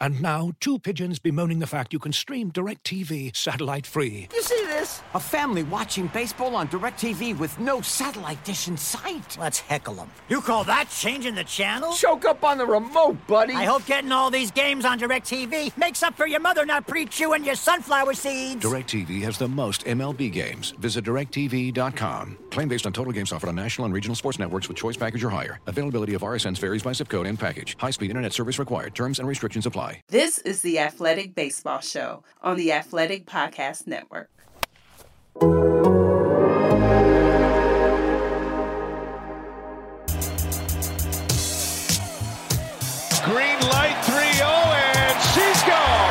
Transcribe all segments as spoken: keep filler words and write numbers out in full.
And now, two pigeons bemoaning the fact you can stream DirecTV satellite-free. You see this? A family watching baseball on DirecTV with no satellite dish in sight. Let's heckle them. You call that changing the channel? Choke up on the remote, buddy. I hope getting all these games on DirecTV makes up for your mother not pre-chewing your sunflower seeds. DirecTV has the most M L B games. Visit direct T V dot com. Claim based on total games offered on national and regional sports networks with choice package or higher. Availability of R S Ns varies by zip code and package. High-speed internet service required. Terms and restrictions apply. This is the Athletic Baseball Show on the Athletic Podcast Network. Green light three oh, and she's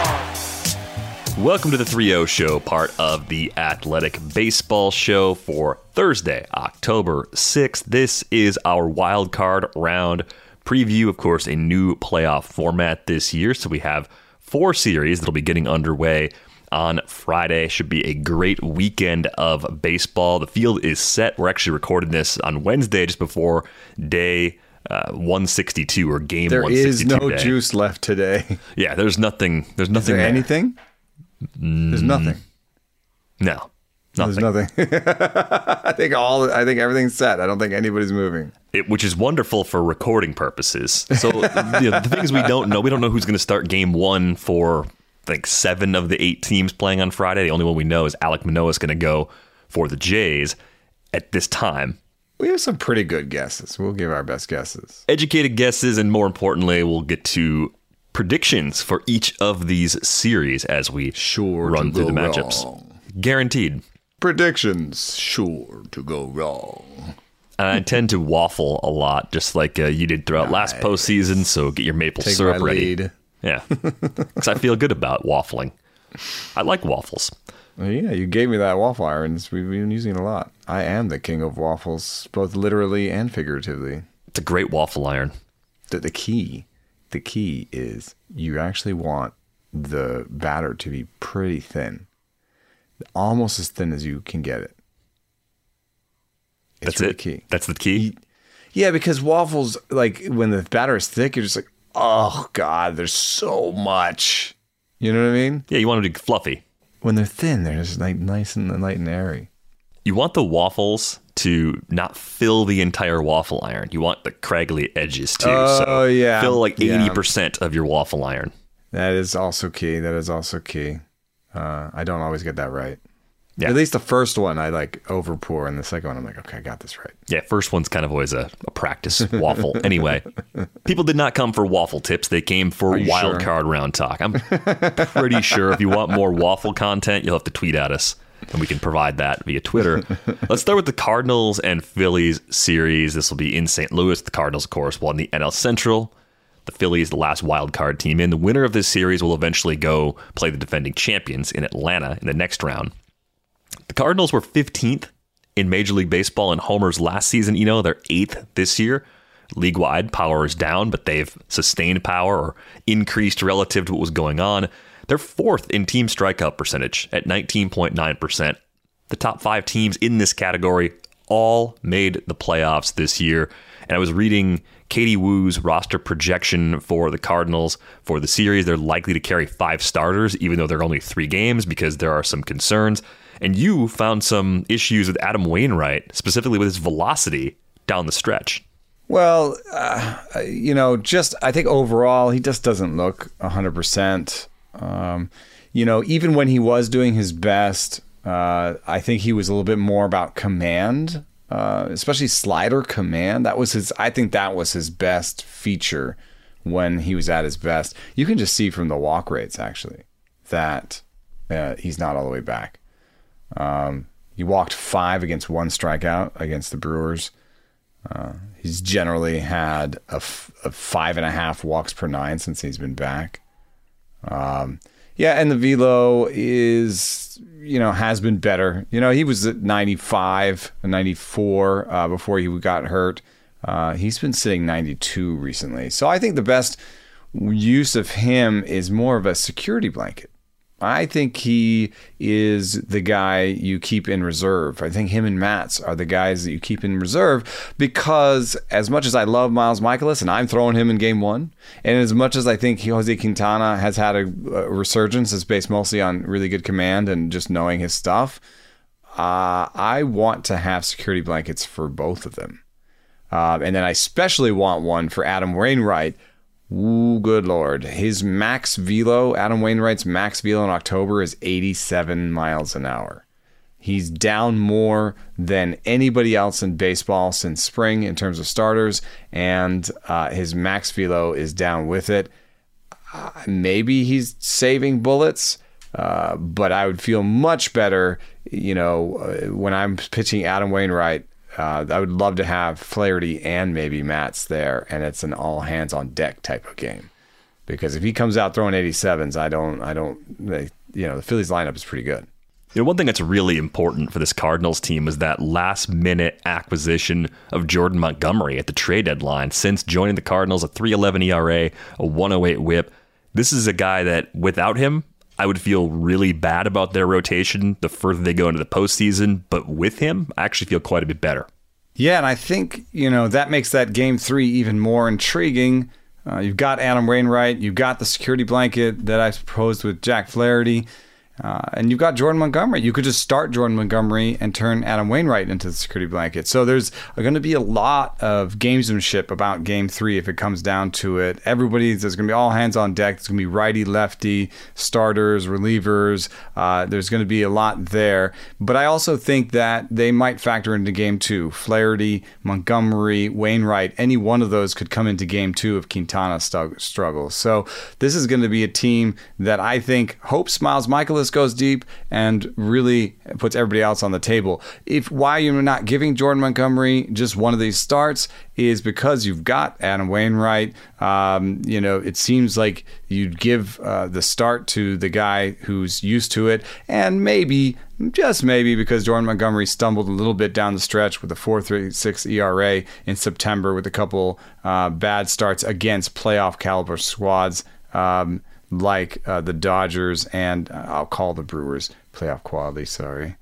gone. Welcome to the three oh Show, part of the Athletic Baseball Show for Thursday, October sixth. This is our wild card round preview. Of course, a new playoff format this year, so we have four series that'll be getting underway on Friday. Should be a great weekend of baseball. The field is set. We're actually recording this on Wednesday, just before day uh, one sixty-two or game there one sixty-two. There is no day. juice left today. Yeah, there's nothing. There's nothing. Is there, there. anything? Mm, there's nothing. No, nothing. There's nothing. I think all. I think everything's set. I don't think anybody's moving. It, which is wonderful for recording purposes. So you know, the things we don't know, we don't know who's going to start game one for, I think, seven of the eight teams playing on Friday. The only one we know is Alek Manoah is going to go for the Jays at this time. We have some pretty good guesses. We'll give our best guesses. Educated guesses, and more importantly, we'll get to predictions for each of these series as we sure run through the wrong. matchups. Guaranteed. Predictions sure to go wrong. And I tend to waffle a lot, just like uh, you did throughout nice. last postseason. So get your maple Take syrup my ready. Lead. Yeah, because I feel good about waffling. I like waffles. Well, yeah, you gave me that waffle iron. We've been using it a lot. I am the king of waffles, both literally and figuratively. It's a great waffle iron. The, the key, the key is you actually want the batter to be pretty thin, almost as thin as you can get it. It's That's really it. Key. That's the key. Yeah, because waffles, like when the batter is thick, you're just like, oh God, there's so much. You know what I mean? Yeah, you want them to be fluffy. When they're thin, they're just like nice and light and airy. You want the waffles to not fill the entire waffle iron. You want the craggly edges too. Oh so yeah, fill like eighty yeah. percent of your waffle iron. That is also key. That is also key. Uh, I don't always get that right. Yeah. At least the first one I like over pour, and the second one I'm like, okay, I got this right. Yeah, first one's kind of always a, a practice waffle. Anyway, people did not come for waffle tips. They came for wild sure? card round talk. I'm pretty sure if you want more waffle content, you'll have to tweet at us, and we can provide that via Twitter. Let's start with the Cardinals and Phillies series. This will be in Saint Louis. The Cardinals, of course, won the N L Central. The Phillies, the last wild card team in. The winner of this series will eventually go play the defending champions in Atlanta in the next round. The Cardinals were fifteenth in Major League Baseball in homers last season. You know, they're eighth this year. League-wide, power is down, but they've sustained power or increased relative to what was going on. They're fourth in team strikeout percentage at nineteen point nine percent. The top five teams in this category all made the playoffs this year. And I was reading Katie Woo's roster projection for the Cardinals for the series. They're likely to carry five starters, even though there are only three games, because there are some concerns. And you found some issues with Adam Wainwright, specifically with his velocity down the stretch. Well, uh, you know, just I think overall, he just doesn't look one hundred percent. Um, you know, even when he was doing his best, uh, I think he was a little bit more about command, uh, especially slider command. That was his, I think that was his best feature when he was at his best. You can just see from the walk rates, actually, that uh, he's not all the way back. Um, he walked five against one strikeout against the Brewers. Uh, he's generally had a, f- a five and a half walks per nine since he's been back. Um, yeah, and the velo is, you know, has been better. You know, he was at ninety-five and ninety-four uh, before he got hurt. Uh, he's been sitting ninety-two recently. So I think the best use of him is more of a security blanket. I think he is the guy you keep in reserve. I think him and Matz are the guys that you keep in reserve because as much as I love Miles Mikolas, and I'm throwing him in game one, and as much as I think Jose Quintana has had a, a resurgence, is based mostly on really good command and just knowing his stuff, uh, I want to have security blankets for both of them. Uh, and then I especially want one for Adam Wainwright. Ooh, good Lord. His max velo, Adam Wainwright's max velo in October is eighty-seven miles an hour. He's down more than anybody else in baseball since spring in terms of starters, and uh, his max velo is down with it. Uh, maybe he's saving bullets, uh, but I would feel much better, you know, uh, when I'm pitching Adam Wainwright. Uh, I would love to have Flaherty and maybe Matz there, and it's an all hands on deck type of game. Because if he comes out throwing eighty-sevens, I don't, I don't, they, you know, the Phillies lineup is pretty good. You know, one thing that's really important for this Cardinals team was that last minute acquisition of Jordan Montgomery at the trade deadline. Since joining the Cardinals, a three eleven E R A, a one oh eight whip. This is a guy that without him, I would feel really bad about their rotation the further they go into the postseason. But with him, I actually feel quite a bit better. Yeah, and I think, you know, that makes that game three even more intriguing. Uh, you've got Adam Wainwright. You've got the security blanket that I proposed with Jack Flaherty. Uh, and you've got Jordan Montgomery. You could just start Jordan Montgomery and turn Adam Wainwright into the security blanket. So there's going to be a lot of gamesmanship about game three if it comes down to it. Everybody, there's going to be all hands on deck. There's going to be righty, lefty, starters, relievers. Uh, there's going to be a lot there. But I also think that they might factor into game two. Flaherty, Montgomery, Wainwright, any one of those could come into game two if Quintana st- struggles. So this is going to be a team that I think hopes Miles Mikolas goes deep and really puts everybody else on the table. If why you're not giving Jordan Montgomery just one of these starts is because you've got Adam Wainwright. Um, you know, it seems like you'd give uh, the start to the guy who's used to it, and maybe, just maybe, because Jordan Montgomery stumbled a little bit down the stretch with a four point three six E R A in September with a couple uh, bad starts against playoff caliber squads. Um, like uh, the Dodgers and uh, I'll call the Brewers playoff quality, sorry.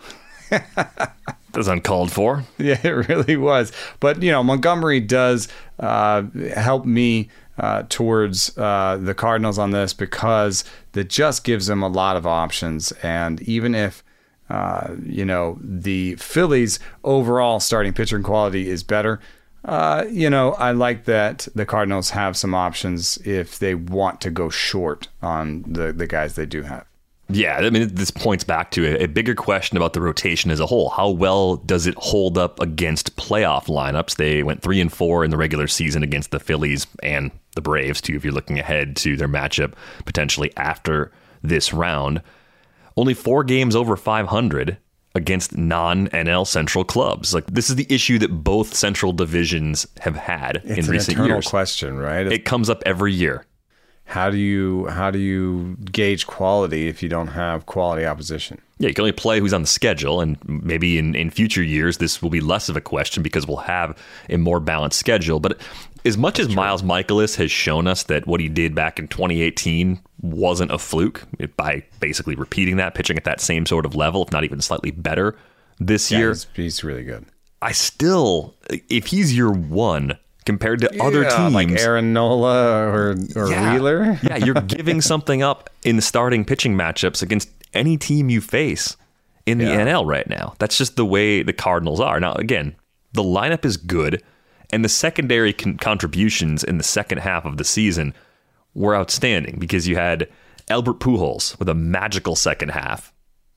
That's uncalled for. Yeah, it really was. But, you know, Montgomery does uh, help me uh, towards uh, the Cardinals on this because that just gives them a lot of options. And even if, uh, you know, the Phillies' overall starting pitching quality is better, Uh, you know, I like that the Cardinals have some options if they want to go short on the, the guys they do have. Yeah, I mean, this points back to a, a bigger question about the rotation as a whole. How well does it hold up against playoff lineups? They went three and four in the regular season against the Phillies and the Braves, too, if you're looking ahead to their matchup potentially after this round. Only four games over five hundred against non-N L Central clubs. Like, this is the issue that both Central divisions have had it's in recent an eternal years. Question, right? It comes up every year. How do you how do you gauge quality if you don't have quality opposition? Yeah, you can only play who's on the schedule, and maybe in, in future years this will be less of a question because we'll have a more balanced schedule. But as much as Miles Mikolas has shown us that what he did back in twenty eighteen wasn't a fluke by basically repeating that, pitching at that same sort of level, if not even slightly better this yeah, year, he's, he's really good. I still, if he's your one compared to yeah, other teams like Aaron Nola or, or yeah, Wheeler, yeah, you're giving something up in the starting pitching matchups against any team you face in the yeah. N L right now. That's just the way the Cardinals are. Now, again, the lineup is good, and the secondary con- contributions in the second half of the season were outstanding because you had Albert Pujols with a magical second half.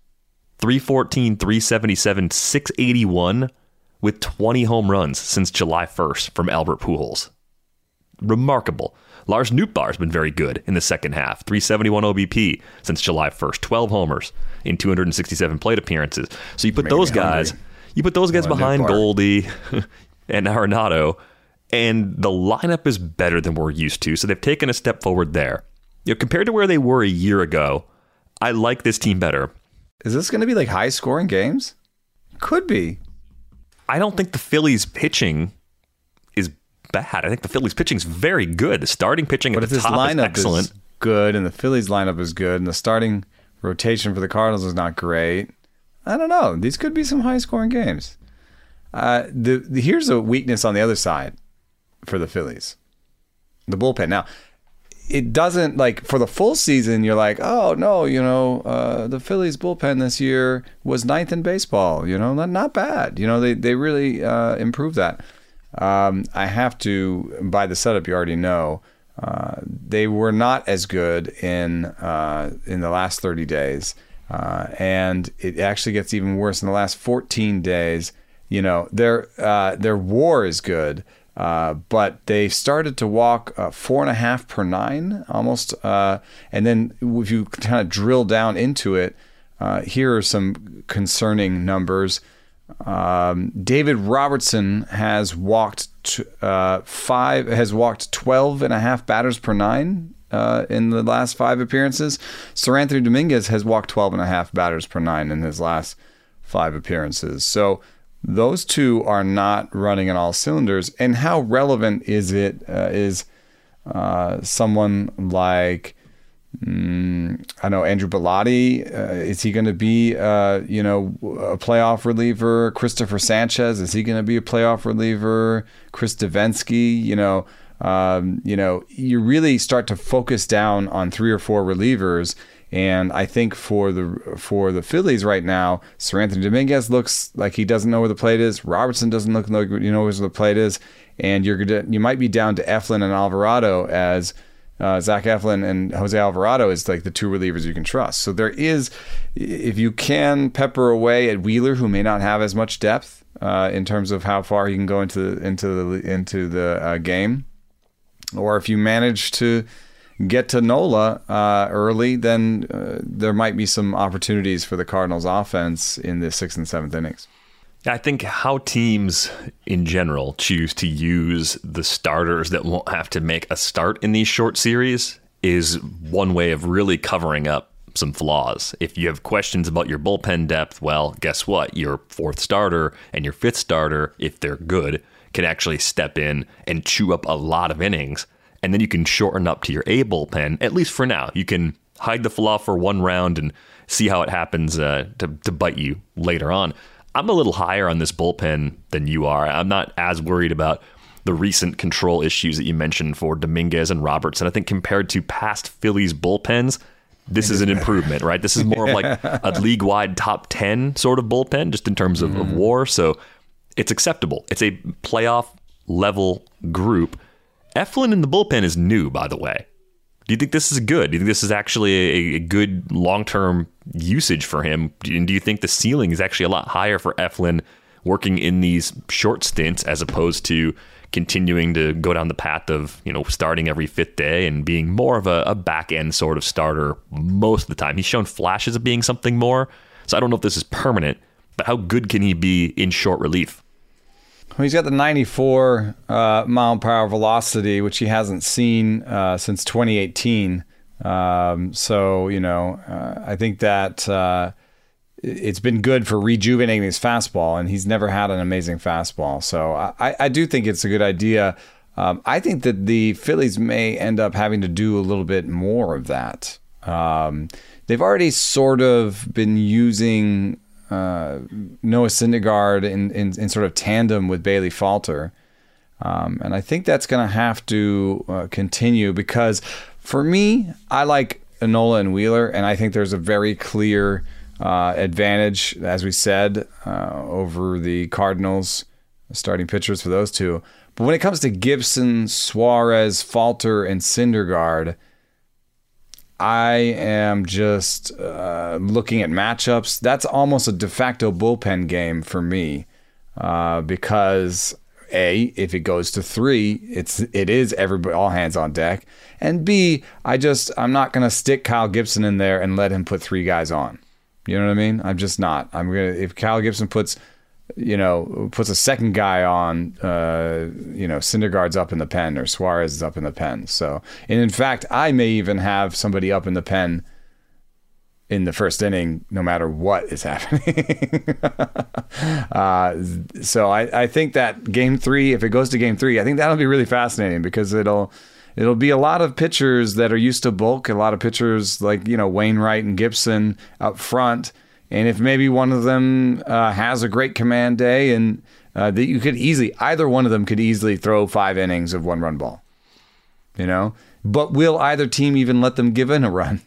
three fourteen, three seventy-seven, six eighty-one with twenty home runs since July first from Albert Pujols. Remarkable. Lars Nootbaar's been very good in the second half. three seventy-one O B P since July first. twelve homers in two hundred sixty-seven plate appearances. So you put Made those me guys, hungry. you put those guys Oh, behind Nootbaar. Goldie and Arenado, and the lineup is better than we're used to. So they've taken a step forward there. You know, compared to where they were a year ago, I like this team better. Is this going to be like high scoring games? Could be. I don't think the Phillies pitching is bad. I think the Phillies pitching is very good. The starting pitching But at if the this top is lineup excellent. is good and the Phillies lineup is good and the starting Rotation for the Cardinals is not great. I don't know. These could be some high-scoring games. Uh, the, the here's a weakness on the other side for the Phillies. The bullpen. Now, it doesn't, like, for the full season, you're like, oh, no, you know, uh, the Phillies bullpen this year was ninth in baseball. You know, not, not bad. You know, they, they really uh, improved that. Um, I have to, by the setup, you already know, uh, they were not as good in uh, in the last thirty days. Uh, and it actually gets even worse in the last fourteen days. You know, their uh, their WAR is good, uh, but they started to walk uh, four and a half per nine, almost. Uh, and then if you kind of drill down into it, uh, here are some concerning numbers. Um, David Robertson has walked t- uh, five has walked twelve and a half batters per nine. Uh, in the last five appearances. Seranthony Dominguez has walked twelve and a half batters per nine in his last five appearances. So those two are not running on all cylinders. And how relevant is it? Uh, is uh, someone like, mm, I know, Andrew Bellotti? Uh, is he going to be, uh, you know, a playoff reliever? Christopher Sanchez, is he going to be a playoff reliever? Chris Davinsky, you know, Um, you know, you really start to focus down on three or four relievers, and I think for the for the Phillies right now, Seranthony Dominguez looks like he doesn't know where the plate is. Robertson doesn't look like you know where the plate is, and you're gonna you might be down to Eflin and Alvarado as uh, Zach Eflin and Jose Alvarado is like the two relievers you can trust. So there is, if you can pepper away at Wheeler, who may not have as much depth uh, in terms of how far he can go into into the into the uh, game. Or if you manage to get to Nola uh, early, then uh, there might be some opportunities for the Cardinals offense in the sixth and seventh innings. I think how teams in general choose to use the starters that won't have to make a start in these short series is one way of really covering up some flaws. If you have questions about your bullpen depth, well, guess what? Your fourth starter and your fifth starter, if they're good, can actually step in and chew up a lot of innings. And then you can shorten up to your A bullpen, at least for now. You can hide the flaw for one round and see how it happens uh, to, to bite you later on. I'm a little higher on this bullpen than you are. I'm not as worried about the recent control issues that you mentioned for Dominguez and Robertson. I think compared to past Phillies bullpens, this is an improvement, right? This is more of like a league-wide top ten sort of bullpen, just in terms of, mm. of WAR. So it's acceptable. It's a playoff level group. Eflin in the bullpen is new, by the way. Do you think this is good? Do you think this is actually a, a good long-term usage for him? And do you think the ceiling is actually a lot higher for Eflin working in these short stints as opposed to continuing to go down the path of, you know, starting every fifth day and being more of a, a back-end sort of starter most of the time? He's shown flashes of being something more, so I don't know if this is permanent, but how good can he be in short relief? Well, he's got the ninety-four uh, mile per hour velocity, which he hasn't seen uh, since twenty eighteen. Um, so, you know, uh, I think that uh, it's been good for rejuvenating his fastball, and he's never had an amazing fastball. So I, I do think it's a good idea. Um, I think that the Phillies may end up having to do a little bit more of that. Um, they've already sort of been using Uh, Noah Syndergaard in, in, in sort of tandem with Bailey Falter. Um, and I think that's going to have to uh, continue because for me, I like Nola and Wheeler, and I think there's a very clear uh, advantage, as we said, uh, over the Cardinals, starting pitchers for those two. But when it comes to Gibson, Suarez, Falter, and Syndergaard, I am just uh, looking at matchups. That's almost a de facto bullpen game for me uh, because A, if it goes to three, it's it is everybody all hands on deck, and B, I just I'm not gonna stick Kyle Gibson in there and let him put three guys on. You know what I mean? I'm just not. I'm gonna if Kyle Gibson puts you know puts a second guy on, uh, you know Syndergaard's up in the pen or Suarez is up in the pen. So, and in fact, I may even have somebody up in the pen in the first inning, no matter what is happening. uh, so I, I think that game three, if it goes to game three, I think that'll be really fascinating because it'll it'll be a lot of pitchers that are used to bulk, a lot of pitchers like, you know, Wainwright and Gibson up front. And if maybe one of them uh, has a great command day, and uh, that you could easily, either one of them could easily throw five innings of one run ball, you know, but will either team even let them give in a run?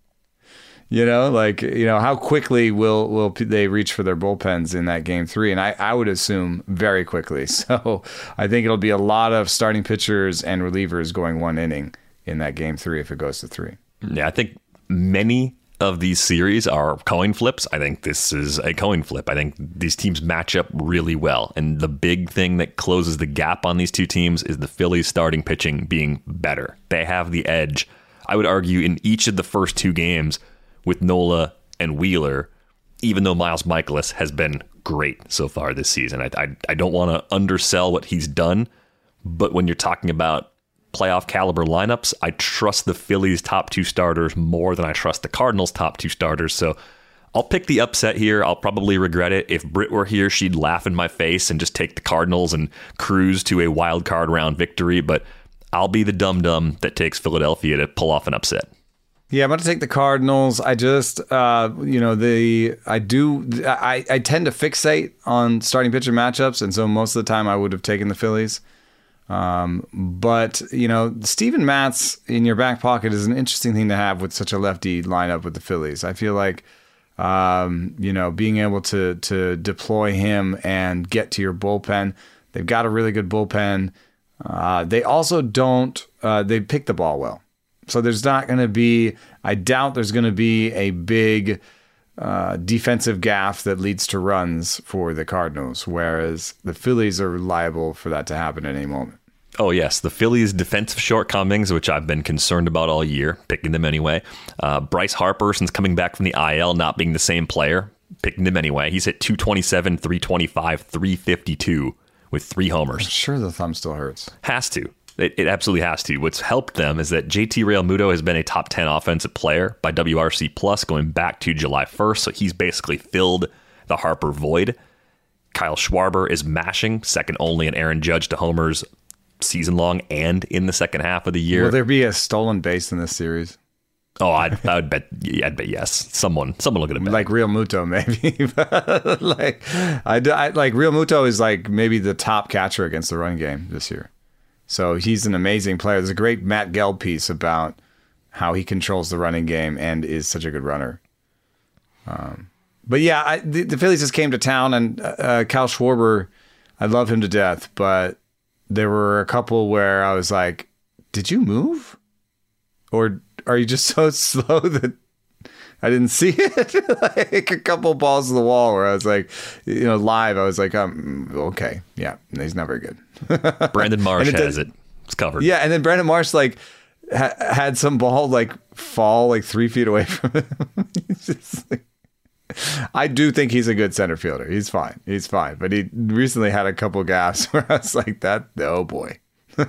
You know, like, you know, how quickly will will they reach for their bullpens in that game three? And I, I would assume very quickly. So I think it'll be a lot of starting pitchers and relievers going one inning in that game three if it goes to three. Yeah, I think many of these series are coin flips. I think this is a coin flip. I think these teams match up really well. And the big thing that closes the gap on these two teams is the Phillies starting pitching being better. They have the edge, I would argue, in each of the first two games with Nola and Wheeler, even though Miles Mikolas has been great so far this season. I, I, I don't want to undersell what he's done, but when you're talking about playoff caliber lineups, I trust the Phillies' top two starters more than I trust the Cardinals' top two starters. So I'll pick the upset here. I'll probably regret it. If Britt were here, she'd laugh in my face and just take the Cardinals and cruise to a wild card round victory, but I'll be the dum-dum that takes Philadelphia to pull off an upset. Yeah, I'm going to take the Cardinals. I just, uh, you know, the I do, I, I tend to fixate on starting pitcher matchups, and so most of the time I would have taken the Phillies. Um, but, you know, Steven Matz in your back pocket is an interesting thing to have with such a lefty lineup with the Phillies. I feel like, um, you know, being able to to deploy him and get to your bullpen, they've got a really good bullpen. Uh, they also don't, uh, they pick the ball well. So there's not going to be, I doubt there's going to be a big uh, defensive gaffe that leads to runs for the Cardinals, whereas the Phillies are liable for that to happen at any moment. Oh, yes. The Phillies' defensive shortcomings, which I've been concerned about all year, picking them anyway. Uh, Bryce Harper, since coming back from the I L, not being the same player, picking him anyway. He's hit two twenty-seven, three twenty-five, three fifty-two with three homers. I'm sure the thumb still hurts. Has to. It, it absolutely has to. What's helped them is that J T Realmuto has been a top ten offensive player by W R C Plus going back to July first, so he's basically filled the Harper void. Kyle Schwarber is mashing, second only in Aaron Judge to homers season long and in the second half of the year. Will there be a stolen base in this series? Oh, I'd, I'd bet. Yeah, I'd bet yes. Someone, someone will get a bet. Like Realmuto, maybe. But like, I, I like Realmuto is like maybe the top catcher against the run game this year. So he's an amazing player. There's a great Matt Gelb piece about how he controls the running game and is such a good runner. Um, but yeah, I, the, the Phillies just came to town, and uh, Kyle Schwarber, I love him to death, but there were a couple where I was like, did you move? Or are you just so slow that I didn't see it? Like a couple balls to the wall where I was like, you know, live, I was like, um, okay, yeah, he's not very good. Brandon Marsh it has does, it. It's covered. Yeah, and then Brandon Marsh like ha- had some ball like fall like three feet away from him. Just, like, I do think he's a good center fielder. He's fine. He's fine. But he recently had a couple gaffes where I was like, that, oh boy.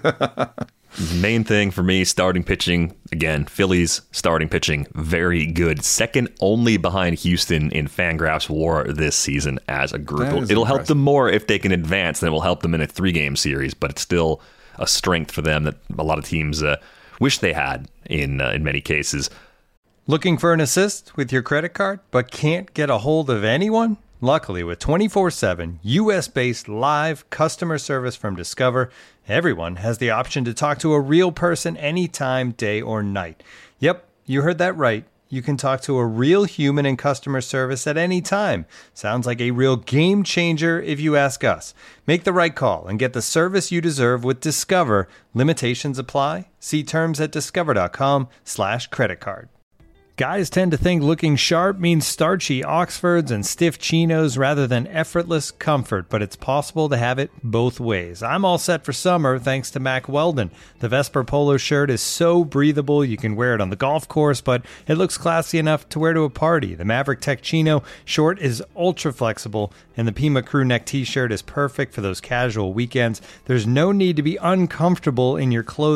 Main thing for me, starting pitching, again, Phillies starting pitching, very good. Second only behind Houston in Fangraphs WAR this season as a group. It'll impressive. help them more if they can advance than it will help them in a three-game series, but it's still a strength for them that a lot of teams uh, wish they had in uh, in many cases. Looking for an assist with your credit card, but can't get a hold of anyone? Luckily, with twenty-four seven U S-based live customer service from Discover, everyone has the option to talk to a real person anytime, day or night. Yep, you heard that right. You can talk to a real human in customer service at any time. Sounds like a real game changer if you ask us. Make the right call and get the service you deserve with Discover. Limitations apply. See terms at discover.com slash credit card. Guys tend to think looking sharp means starchy Oxfords and stiff chinos rather than effortless comfort, but it's possible to have it both ways. I'm all set for summer thanks to Mack Weldon. The Vesper Polo shirt is so breathable you can wear it on the golf course, but it looks classy enough to wear to a party. The Maverick Tech Chino short is ultra flexible, and the Pima Crew Neck t-shirt is perfect for those casual weekends. There's no need to be uncomfortable in your clothing,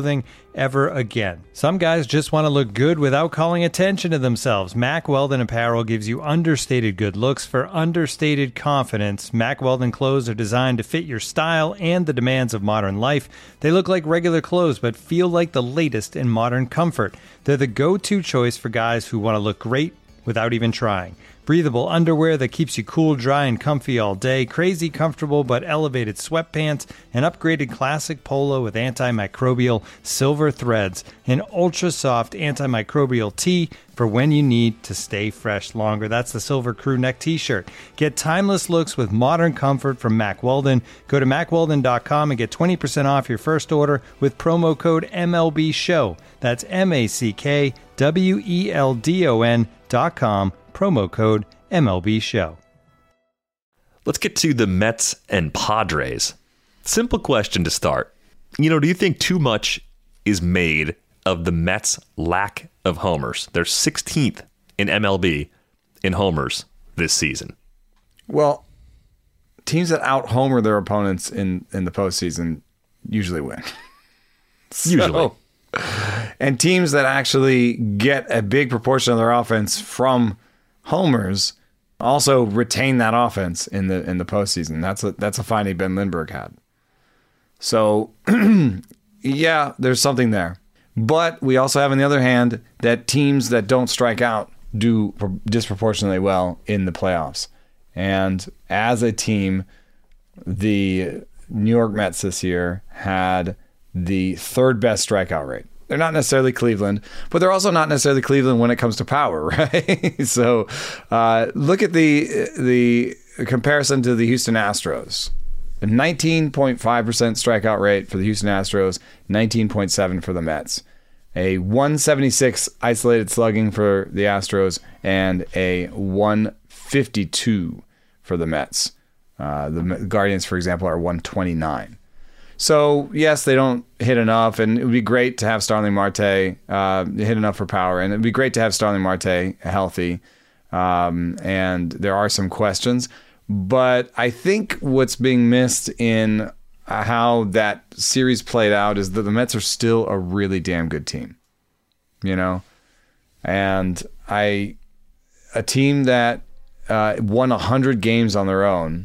ever again. Some guys just want to look good without calling attention to themselves. Mack Weldon Apparel gives you understated good looks for understated confidence. Mack Weldon clothes are designed to fit your style and the demands of modern life. They look like regular clothes but feel like the latest in modern comfort. They're the go-to choice for guys who want to look great without even trying. Breathable underwear that keeps you cool, dry, and comfy all day. Crazy comfortable but elevated sweatpants. An upgraded classic polo with antimicrobial silver threads. An ultra-soft antimicrobial tee for when you need to stay fresh longer. That's the Silver Crew Neck t-shirt. Get timeless looks with modern comfort from Mack Weldon. Go to mack weldon dot com and get twenty percent off your first order with promo code M L B show. That's M A C K W E L D O N dot com. Promo code M L B show. Let's get to the Mets and Padres. Simple question to start. You know, do you think too much is made of the Mets' lack of homers? They're sixteenth in M L B in homers this season. Well, teams that out-homer their opponents in, in the postseason usually win. Usually. So, and teams that actually get a big proportion of their offense from homers also retain that offense in the in the postseason. That's a that's a finding Ben Lindbergh had. So, yeah, there's something there. But we also have, on the other hand, that teams that don't strike out do disproportionately well in the playoffs. And as a team, the New York Mets this year had the third best strikeout rate. They're not necessarily Cleveland, but they're also not necessarily Cleveland when it comes to power, right? So uh, look at the the comparison to the Houston Astros. A nineteen point five percent strikeout rate for the Houston Astros, nineteen point seven for the Mets. A one seventy-six isolated slugging for the Astros, and a one fifty-two for the Mets. Uh, the Guardians, for example, are one twenty-nine. So, yes, they don't hit enough, and it would be great to have Starling Marte uh, hit enough for power, and it would be great to have Starling Marte healthy, um, and there are some questions. But I think what's being missed in how that series played out is that the Mets are still a really damn good team, you know? And I, a team that uh, won one hundred games on their own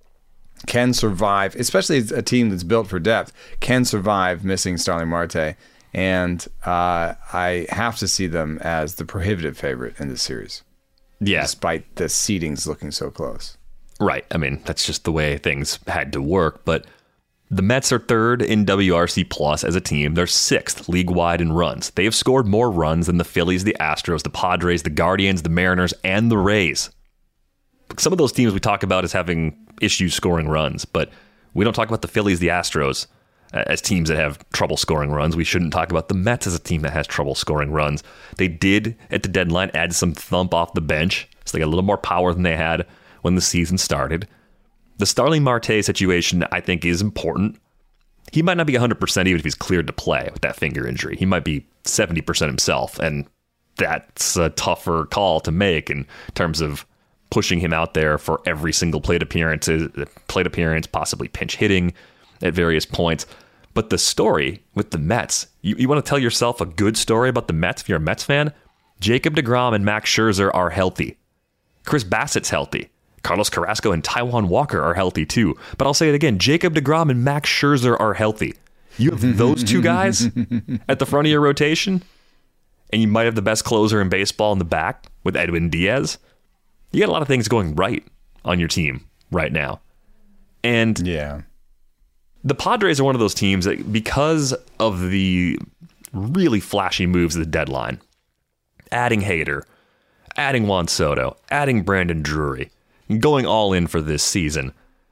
can survive, especially a team that's built for depth, can survive missing Starling Marte. And uh, I have to see them as the prohibitive favorite in this series. Yeah. Despite the seedings looking so close. Right. I mean, that's just the way things had to work. But the Mets are third in W R C plus as a team. They're sixth league-wide in runs. They have scored more runs than the Phillies, the Astros, the Padres, the Guardians, the Mariners, and the Rays. Some of those teams we talk about as having issues scoring runs, but we don't talk about the Phillies, the Astros as teams that have trouble scoring runs. We shouldn't talk about the Mets as a team that has trouble scoring runs. They did, at the deadline, add some thump off the bench, so they got a little more power than they had when the season started. The Starling Marte situation, I think, is important. He might not be one hundred percent even if he's cleared to play with that finger injury. He might be seventy percent himself, and that's a tougher call to make in terms of pushing him out there for every single plate appearance, plate appearance, possibly pinch hitting at various points. But the story with the Mets, you, you want to tell yourself a good story about the Mets if you're a Mets fan? Jacob deGrom and Max Scherzer are healthy. Chris Bassett's healthy. Carlos Carrasco and Taijuan Walker are healthy too. But I'll say it again, Jacob deGrom and Max Scherzer are healthy. You have those two guys at the front of your rotation, and you might have the best closer in baseball in the back with Edwin Diaz. You got a lot of things going right on your team right now. And yeah, the Padres are one of those teams that, because of the really flashy moves at the deadline, adding Hader, adding Juan Soto, adding Brandon Drury, going all in for this season.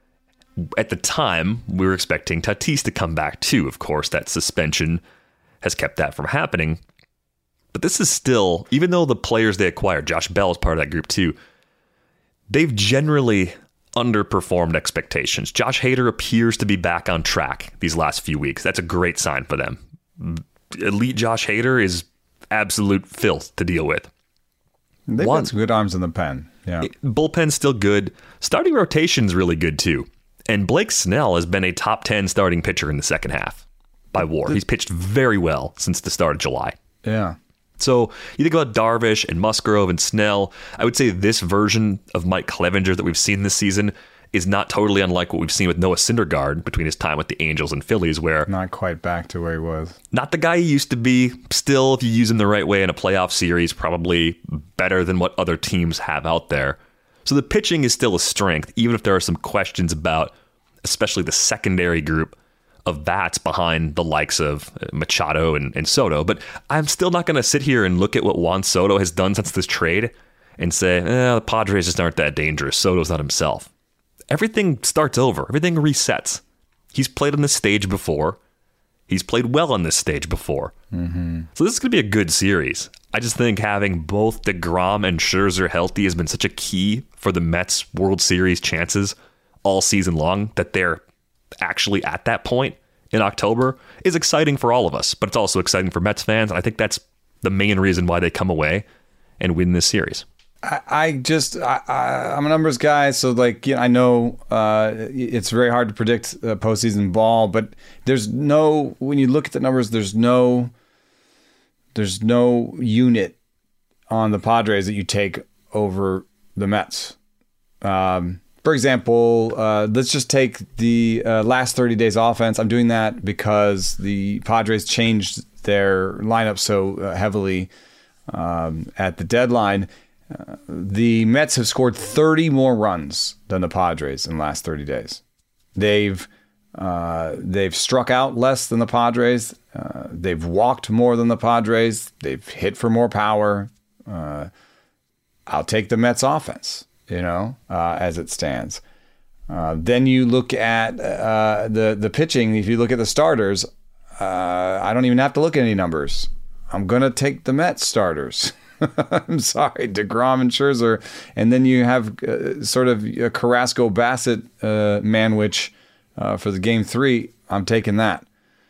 At the time, we were expecting Tatis to come back too. Of course, that suspension has kept that from happening. But this is still, even though the players they acquired, Josh Bell is part of that group too, they've generally underperformed expectations. Josh Hader appears to be back on track these last few weeks. That's a great sign for them. Elite Josh Hader is absolute filth to deal with. They've One, got some good arms in the pen. Yeah, bullpen's still good. Starting rotation's really good too. And Blake Snell has been a top ten starting pitcher in the second half. by WAR. He's pitched very well since the start of July. Yeah. So you think about Darvish and Musgrove and Snell. I would say this version of Mike Clevinger that we've seen this season is not totally unlike what we've seen with Noah Syndergaard between his time with the Angels and Phillies, where not quite back to where he was. Not the guy he used to be. Still, if you use him the right way in a playoff series, probably better than what other teams have out there. So the pitching is still a strength, even if there are some questions about, especially the secondary group of bats behind the likes of Machado and, and Soto. But I'm still not going to sit here and look at what Juan Soto has done since this trade and say, eh, the Padres just aren't that dangerous. Soto's not himself. Everything starts over. Everything resets. He's played on this stage before. He's played well on this stage before. Mm-hmm. So this is going to be a good series. I just think having both DeGrom and Scherzer healthy has been such a key for the Mets' World Series chances all season long that they're actually at that point in October is exciting for all of us. But it's also exciting for Mets fans. And I think that's the main reason why they come away and win this series. I, I just, I, I, I'm a numbers guy, so like, you know, I know uh, it's very hard to predict uh, postseason ball, but there's no, when you look at the numbers, there's no, there's no unit on the Padres that you take over the Mets. Um, for example, uh, let's just take the uh, last thirty days offense. I'm doing that because the Padres changed their lineup so uh, heavily um, at the deadline. Uh, the Mets have scored thirty more runs than the Padres in the last thirty days. They've uh, they've struck out less than the Padres. Uh, they've walked more than the Padres. They've hit for more power. Uh, I'll take the Mets offense, you know, uh, as it stands. Uh, then you look at uh, the the pitching. If you look at the starters, uh, I don't even have to look at any numbers. I'm gonna take the Mets starters. I'm sorry, DeGrom and Scherzer. And then you have uh, sort of a Carrasco-Bassett uh, manwich uh, for the game three. I'm taking that.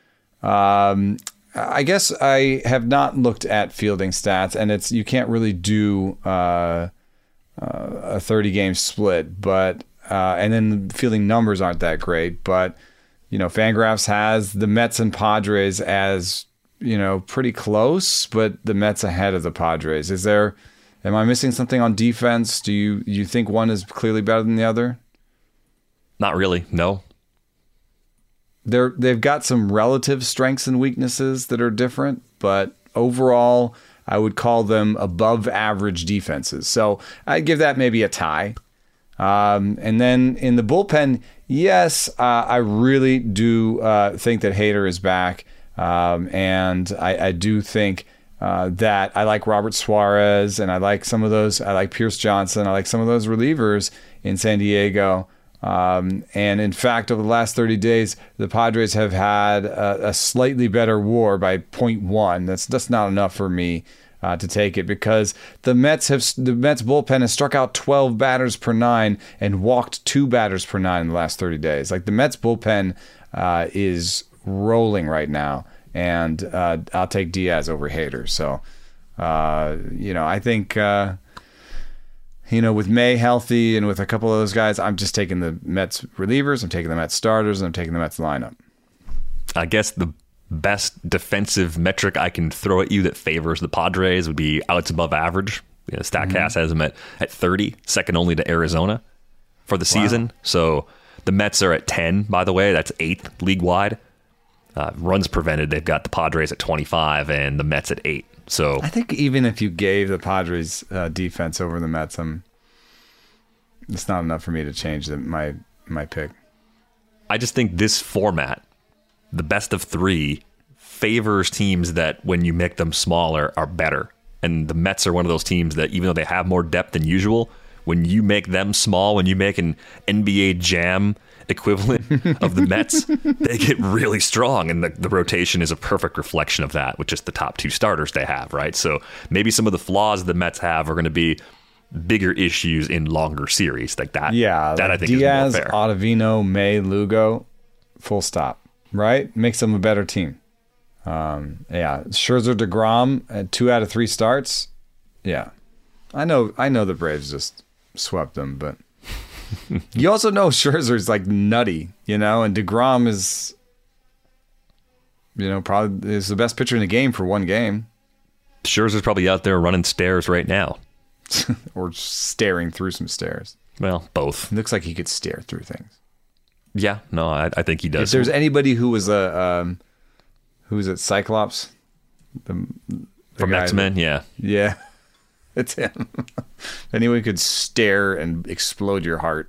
Um, I guess I have not looked at fielding stats, and it's you can't really do uh, uh, a thirty-game split. But uh, and then the fielding numbers aren't that great. But you know, Fangraphs has the Mets and Padres as, you know, pretty close, but the Mets ahead of the Padres. Is there, am I missing something on defense? Do you, you think one is clearly better than the other? Not really, no. They're, they've got some relative strengths and weaknesses that are different, but overall, I would call them above average defenses. So I'd give that maybe a tie. Um, and then in the bullpen, yes, uh, I really do uh, think that Hader is back. Um, and I, I do think uh, that I like Robert Suarez, and I like some of those. I like Pierce Johnson. I like some of those relievers in San Diego. Um, and in fact, over the last thirty days, the Padres have had a, a slightly better WAR by point one. That's that's not enough for me uh, to take it, because the Mets have the Mets bullpen has struck out twelve batters per nine and walked two batters per nine in the last thirty days. Like the Mets bullpen uh, is rolling right now, and uh, I'll take Diaz over Hader. So, uh, you know, I think, uh, you know, with May healthy and with a couple of those guys, I'm just taking the Mets relievers, I'm taking the Mets starters, and I'm taking the Mets lineup. I guess the best defensive metric I can throw at you that favors the Padres would be outs above average. You know, StatCast mm-hmm. has them at, at thirty, second only to Arizona for the season. Wow. So the Mets are at ten, by the way. That's eighth league-wide. Uh, runs prevented, they've got the Padres at twenty-five and the Mets at eight. So I think even if you gave the Padres uh, defense over the Mets, um, it's not enough for me to change the, my my pick. I just think this format, the best of three, favors teams that when you make them smaller are better. And the Mets are one of those teams that even though they have more depth than usual, when you make them small, when you make an N B A Jam equivalent of the Mets, they get really strong, and the, the rotation is a perfect reflection of that, with just the top two starters they have, right? So maybe some of the flaws the Mets have are going to be bigger issues in longer series like that. Yeah, that like I think Diaz, is more fair. Ottavino, May, Lugo, full stop, right? Makes them a better team. Um, yeah, Scherzer, DeGrom, uh, two out of three starts. Yeah, I know. I know the Braves just swept them, but you also know Scherzer's like nutty, you know, and DeGrom is you know, probably is the best pitcher in the game for one game. Scherzer's probably out there running stairs right now. Or staring through some stairs. Well, both. It looks like he could stare through things. Yeah, no, I, I think he does. If there's anybody who was a, um, who was it, Cyclops? The, the From X-Men, that, yeah. Yeah, it's him. Anyone who could stare and explode your heart.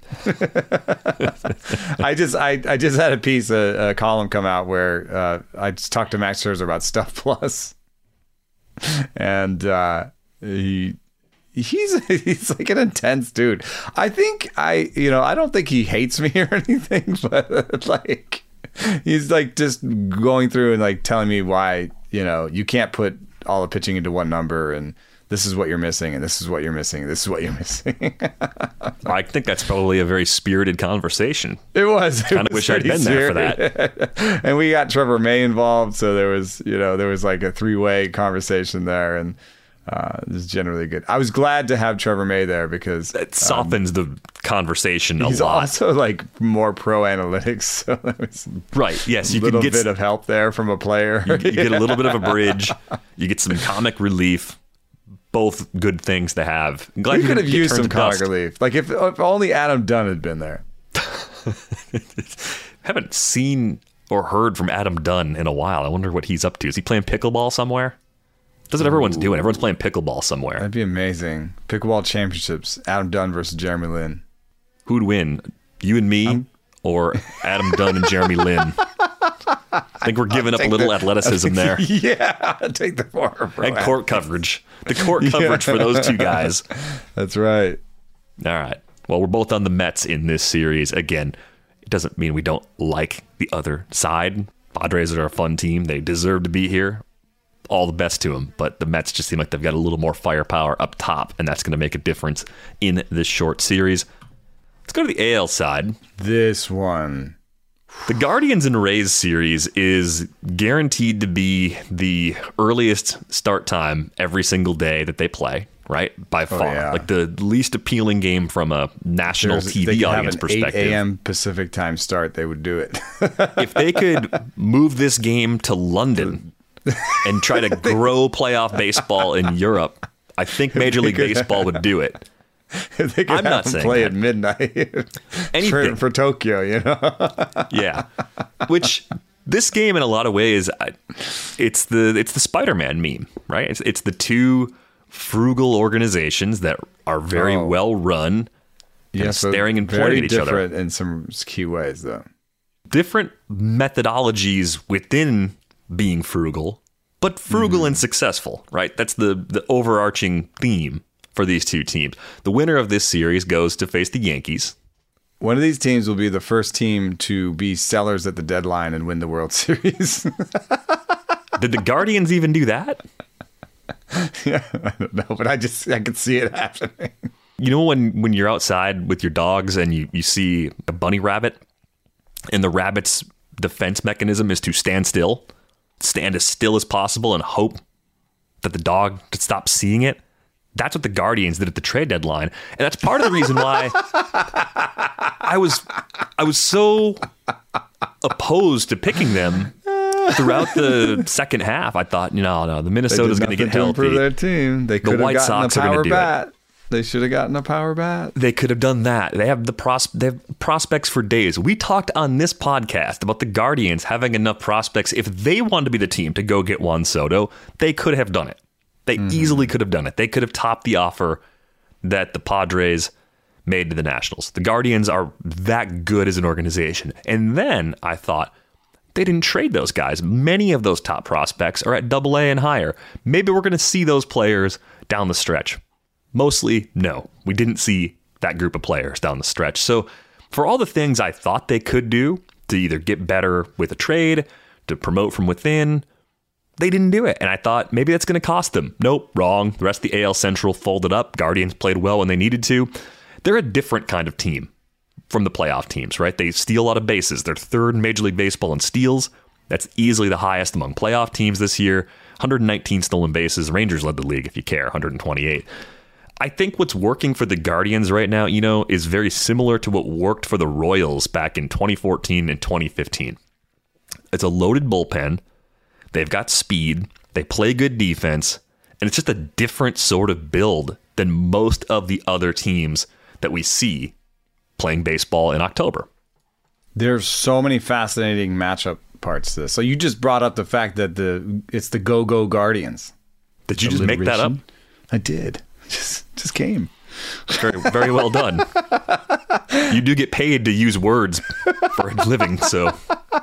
I just I, I just had a piece, a, a column come out where uh, I just talked to Max Scherzer about Stuff Plus. And uh, he... He's he's like an intense dude. I think I, you know, I don't think he hates me or anything, but like he's like just going through and like telling me why, you know, you can't put all the pitching into one number and this is what you're missing and this is what you're missing. This is what you're missing. I think that's probably a very spirited conversation. It was. Kind of wish I'd been there for that. And we got Trevor May involved. So there was, you know, there was like a three way conversation there. And Uh, this is generally good. I was glad to have Trevor May there because it softens um, the conversation a he's lot. He's also like more pro analytics, so there was right. Yes, you a little can get bit of help there from a player. You, you get a little bit of a bridge. You get some comic relief. Both good things to have. I'm glad we you could have used some comic dust. relief. Like if, if only Adam Dunn had been there. Haven't seen or heard from Adam Dunn in a while. I wonder what he's up to. Is he playing pickleball somewhere? That's what everyone's doing. Everyone's playing pickleball somewhere. That'd be amazing. Pickleball championships. Adam Dunn versus Jeremy Lin. Who'd win? You and me I'm... or Adam Dunn and Jeremy Lin? I think we're giving up a little the, athleticism there. Yeah, take the former. And court coverage. The court coverage yeah. for those two guys. That's right. All right. Well, we're both on the Mets in this series. Again, it doesn't mean we don't like the other side. Padres are a fun team. They deserve to be here. All the best to them, but the Mets just seem like they've got a little more firepower up top, and that's going to make a difference in this short series. Let's go to the A L side. This one. The Guardians and Rays series is guaranteed to be the earliest start time every single day that they play, right? By far. Oh, yeah. Like the least appealing game from a national There's, T V audience have an perspective. eight a.m. Pacific time start, they would do it. If they could move this game to London and try to grow playoff baseball in Europe, I think Major League Baseball would do it. They could I'm have not them saying play that. at midnight Anything. for, for Tokyo, you know? Yeah. Which this game, in a lot of ways, I- it's the it's the Spider-Man meme, right? It's it's the two frugal organizations that are very Oh. well run, Yeah, and so staring and very pointing at each other. different in some key ways, though. Different methodologies within being frugal, but frugal mm. and successful, right? That's the the overarching theme for these two teams. The winner of this series goes to face the Yankees. One of these teams will be the first team to be sellers at the deadline and win the World Series. Did the Guardians even do that? Yeah, I don't know, but I just I could see it happening. You know when, when you're outside with your dogs and you, you see a bunny rabbit and the rabbit's defense mechanism is to stand still, stand as still as possible and hope that the dog stops seeing it? That's what the Guardians did at the trade deadline. And that's part of the reason why I was I was so opposed to picking them throughout the second half. I thought, no, no, the Minnesota's going to get healthy. To improve their team. They could the have White gotten Sox a are going power to do bat. it. They should have gotten a power bat. They could have done that. They have the pros- they have prospects for days. We talked on this podcast about the Guardians having enough prospects. If they wanted to be the team to go get Juan Soto, they could have done it. They mm-hmm. easily could have done it. They could have topped the offer that the Padres made to the Nationals. The Guardians are that good as an organization. And then I thought, they didn't trade those guys. Many of those top prospects are at double A and higher. Maybe we're going to see those players down the stretch. Mostly, no. We didn't see that group of players down the stretch. So for all the things I thought they could do to either get better with a trade, to promote from within, they didn't do it. And I thought maybe that's going to cost them. Nope, wrong. The rest of the A L Central folded up. Guardians played well when they needed to. They're a different kind of team from the playoff teams, right? They steal a lot of bases. They're third in Major League Baseball in steals. That's easily the highest among playoff teams this year. one hundred nineteen stolen bases. Rangers led the league, if you care, one hundred twenty-eight. I think what's working for the Guardians right now, you know, is very similar to what worked for the Royals back in twenty fourteen and twenty fifteen. it's a loaded bullpen. They've got speed. They play good defense. And it's just a different sort of build than most of the other teams that we see playing baseball in October. There's so many fascinating matchup parts to this. So you just brought up the fact that the it's the Go-Go Guardians. Did you just make that up? I did. Just just came. Very, very well done. You do get paid to use words for a living, so...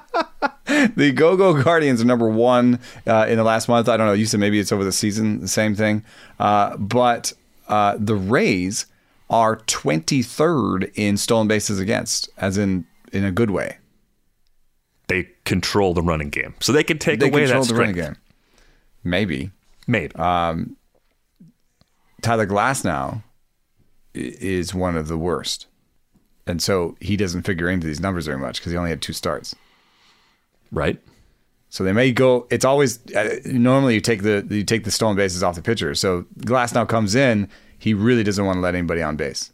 The Go-Go Guardians are number one uh, in the last month. I don't know. You said maybe it's over the season, the same thing. Uh, but uh, the Rays are twenty-third in stolen bases against, as in in a good way. They control the running game, so they can take they away that control strength. the running game. Maybe. Maybe. Um, Tyler Glasnow is one of the worst. And so he doesn't figure into these numbers very much because he only had two starts. Right. So they may go. It's always uh, normally you take the you take the stolen bases off the pitcher. So Glasnow comes in. He really doesn't want to let anybody on base,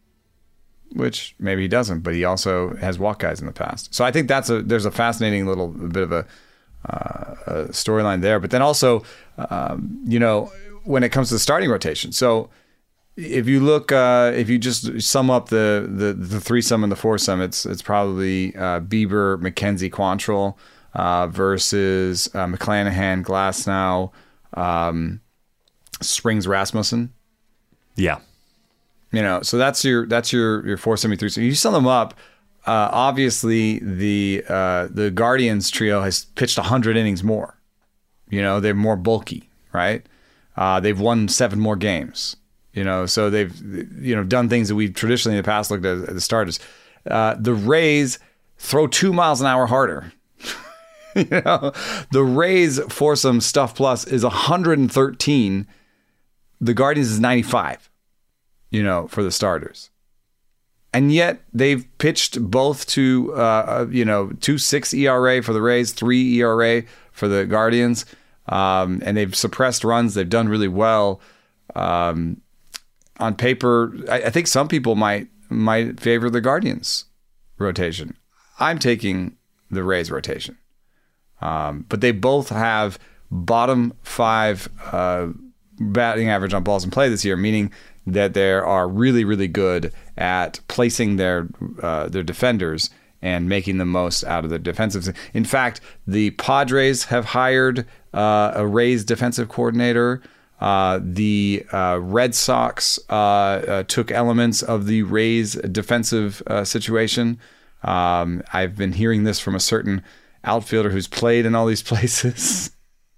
which maybe he doesn't. But he also has walked guys in the past. So I think that's a there's a fascinating little bit of a, uh, a storyline there. But then also, um, you know, when it comes to the starting rotation. So if you look, uh, if you just sum up the the the threesome and the foursome, it's it's probably uh, Bieber, McKenzie, Quantrill uh, versus uh, McClanahan, Glasnow, um, Springs, Rasmussen. Yeah, you know, so that's your that's your your foursome and threesome. You sum them up. Uh, obviously, the uh, the Guardians trio has pitched one hundred innings more. You know, they're more bulky, right? Uh, they've won seven more games. You know, so they've, you know, done things that we've traditionally in the past looked at as the starters. Uh, the Rays throw two miles an hour harder. you know, the Rays foursome stuff plus is one hundred thirteen. The Guardians is ninety-five, you know, for the starters. And yet they've pitched both to, uh, you know, two point six E R A for the Rays, three E R A for the Guardians. Um, and they've suppressed runs. They've done really well. Um, On paper, I, I think some people might might favor the Guardians rotation. I'm taking the Rays rotation. Um, but they both have bottom five uh, batting average on balls in play this year, meaning that they are really, really good at placing their uh, their defenders and making the most out of their defensive. In fact, the Padres have hired uh, a Rays defensive coordinator. Uh, the uh, Red Sox uh, uh, took elements of the Rays defensive uh, situation. Um, I've been hearing this from a certain outfielder who's played in all these places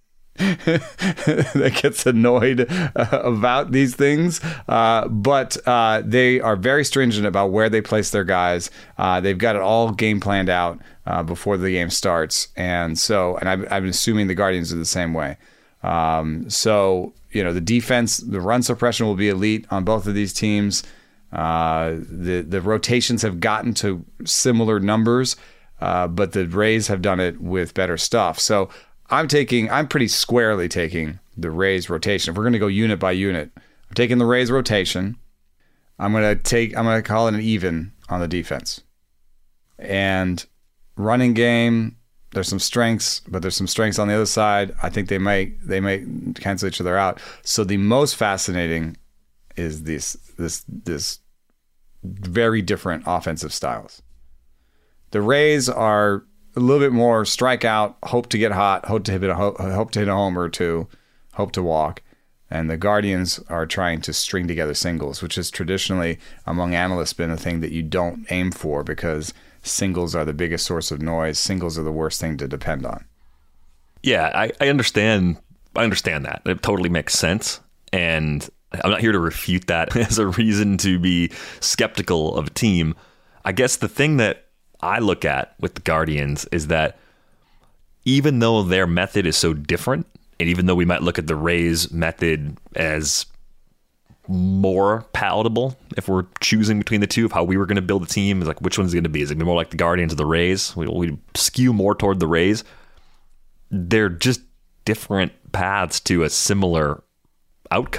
that gets annoyed uh, about these things. Uh, but uh, they are very stringent about where they place their guys. Uh, they've got it all game planned out uh, before the game starts. And so, and I've, I'm assuming the Guardians are the same way. Um, so, you know, the defense, the run suppression will be elite on both of these teams. Uh, the, the rotations have gotten to similar numbers, uh, but the Rays have done it with better stuff. So I'm taking, I'm pretty squarely taking the Rays rotation. If we're going to go unit by unit, I'm taking the Rays rotation. I'm going to take, I'm going to call it an even on the defense. And running game, there's some strengths, but there's some strengths on the other side. I think they might they might cancel each other out. So the most fascinating is this this this very different offensive styles. The Rays are a little bit more strike out, hope to get hot, hope to hit a hope to hit a homer or two, hope to walk. And the Guardians are trying to string together singles, which has traditionally among analysts been a thing that you don't aim for because singles are the biggest source of noise. Singles are the worst thing to depend on. Yeah, I, I understand. I understand that. It totally makes sense. And I'm not here to refute that as a reason to be skeptical of a team. I guess the thing that I look at with the Guardians is that even though their method is so different, and even though we might look at the Rays method as more palatable if we're choosing between the two of how we were going to build a team, is like which one's going to be? Is it going to be more like the Guardians or the Rays? We, we skew more toward the Rays. They're just different paths to a similar outcome.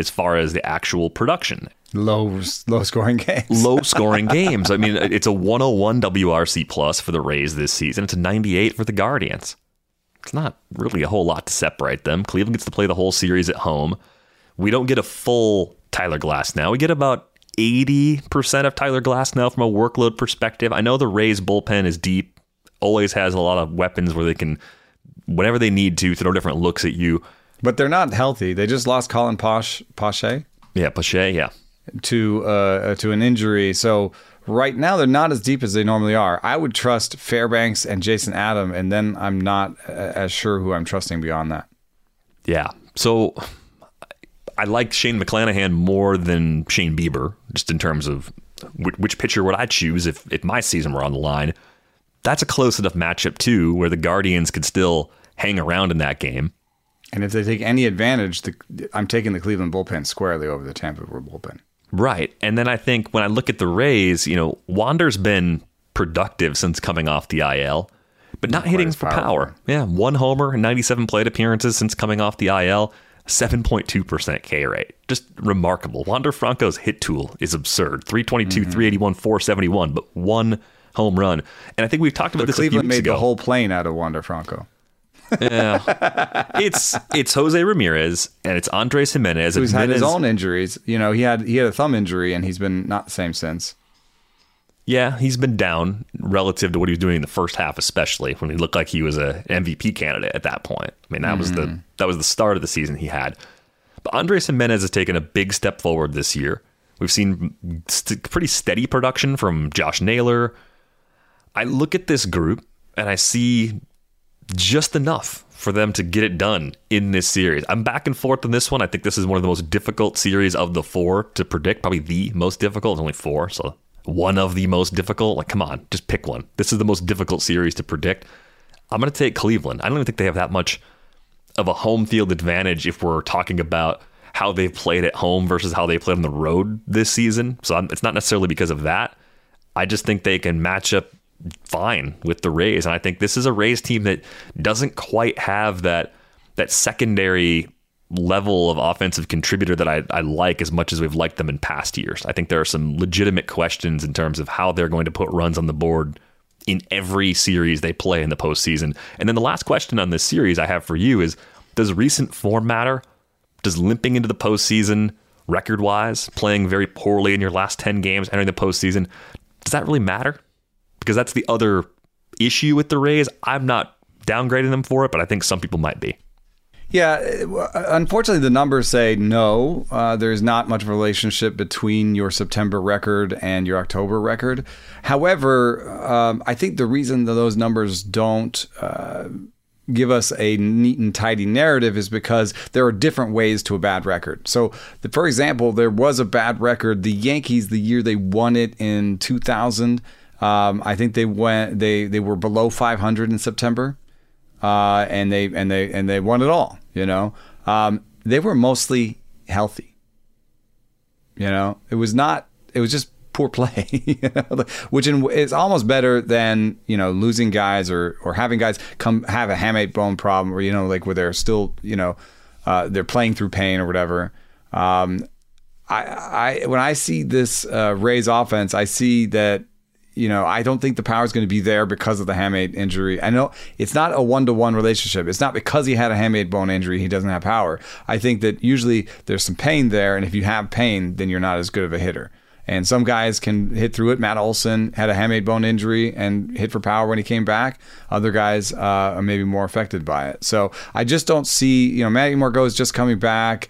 as far as the actual production. Low, low scoring games. Low scoring games. I mean, it's a one oh one W R C plus for the Rays this season. It's a ninety-eight for the Guardians. It's not really a whole lot to separate them. Cleveland gets to play the whole series at home. We don't get a full Tyler Glasnow. We get about eighty percent of Tyler Glasnow from a workload perspective. I know the Rays bullpen is deep, always has a lot of weapons where they can, whenever they need to, throw different looks at you. But they're not healthy. They just lost Colin Posh, Pache. Yeah, Pache, yeah. To uh, to an injury. So right now they're not as deep as they normally are. I would trust Fairbanks and Jason Adam, and then I'm not as sure who I'm trusting beyond that. Yeah. So I like Shane McClanahan more than Shane Bieber, just in terms of which pitcher would I choose if, if my season were on the line. That's a close enough matchup, too, where the Guardians could still hang around in that game. And if they take any advantage, the, I'm taking the Cleveland bullpen squarely over the Tampa Bay bullpen. Right. And then I think when I look at the Rays, you know, Wander's been productive since coming off the I L, but not, not hitting for power. power. Yeah, one homer and ninety-seven plate appearances since coming off the I L, seven point two percent K rate. Just remarkable. Wander Franco's hit tool is absurd. three twenty-two, mm-hmm. three eighty-one, four seventy-one, but one home run. And I think we've talked about but this Cleveland a few weeks made ago. the whole plane out of Wander Franco. Yeah, it's it's Jose Ramirez and it's Andres Jimenez. Who's Jimenez, had his own injuries. You know, he had he had a thumb injury and he's been not the same since. Yeah, he's been down relative to what he was doing in the first half, especially when he looked like he was a M V P candidate at that point. I mean, that mm-hmm. was the that was the start of the season he had. But Andres Jimenez has taken a big step forward this year. We've seen st- pretty steady production from Josh Naylor. I look at this group and I see just enough for them to get it done in this series. I'm back and forth on this one. I think this is one of the most difficult series of the four to predict. Probably the most difficult. It's only four, so one of the most difficult. Like, come on, just pick one. This is the most difficult series to predict. I'm going to take Cleveland. I don't even think they have that much of a home field advantage if we're talking about how they've played at home versus how they played on the road this season. So I'm, it's not necessarily because of that. I just think they can match up fine with the Rays, and I think this is a Rays team that doesn't quite have that that secondary level of offensive contributor that I, I like as much as we've liked them in past years. I think there are some legitimate questions in terms of how they're going to put runs on the board in every series they play in the postseason. And then the last question on this series I have for you is, does recent form matter? Does limping into the postseason record-wise, playing very poorly in your last ten games entering the postseason, does that really matter? Because that's the other issue with the Rays. I'm not downgrading them for it, but I think some people might be. Yeah, unfortunately, the numbers say no. Uh, there's not much of a relationship between your September record and your October record. However, um, I think the reason that those numbers don't uh, give us a neat and tidy narrative is because there are different ways to a bad record. So, the, for example, there was a bad record. The Yankees, the year they won it in two thousand, Um, I think they went. They they were below five hundred in September, uh, and they and they and they won it all. You know, um, they were mostly healthy. You know, it was not. It was just poor play, you know? Which in, is almost better than, you know, losing guys or or having guys come have a hamate bone problem, or, you know, like where they're still, you know, uh, they're playing through pain or whatever. Um, I I when I see this uh, Rays offense, I see that. You know, I don't think the power is going to be there because of the hamate injury. I know it's not a one-to-one relationship. It's not because he had a hamate bone injury he doesn't have power. I think that usually there's some pain there, and if you have pain, then you're not as good of a hitter. And some guys can hit through it. Matt Olson had a hamate bone injury and hit for power when he came back. Other guys uh, are maybe more affected by it. So I just don't see, you know, Matty Margot is just coming back.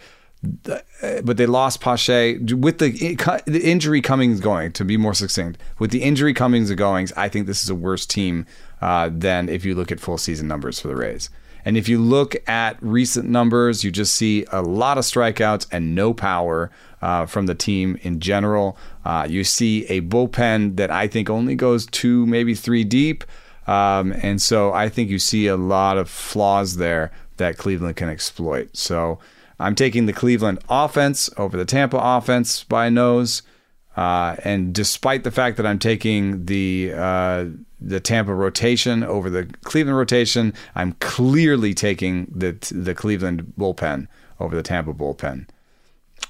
But they lost Pache with the the injury comings going. To be more succinct, with the injury comings and goings, I think this is a worse team uh, than if you look at full season numbers for the Rays. And if you look at recent numbers, you just see a lot of strikeouts and no power uh, from the team in general. Uh, you see a bullpen that I think only goes two, maybe three deep. Um, and so I think you see a lot of flaws there that Cleveland can exploit. So I'm taking the Cleveland offense over the Tampa offense by a nose. Uh, and despite the fact that I'm taking the uh, the Tampa rotation over the Cleveland rotation, I'm clearly taking the the Cleveland bullpen over the Tampa bullpen.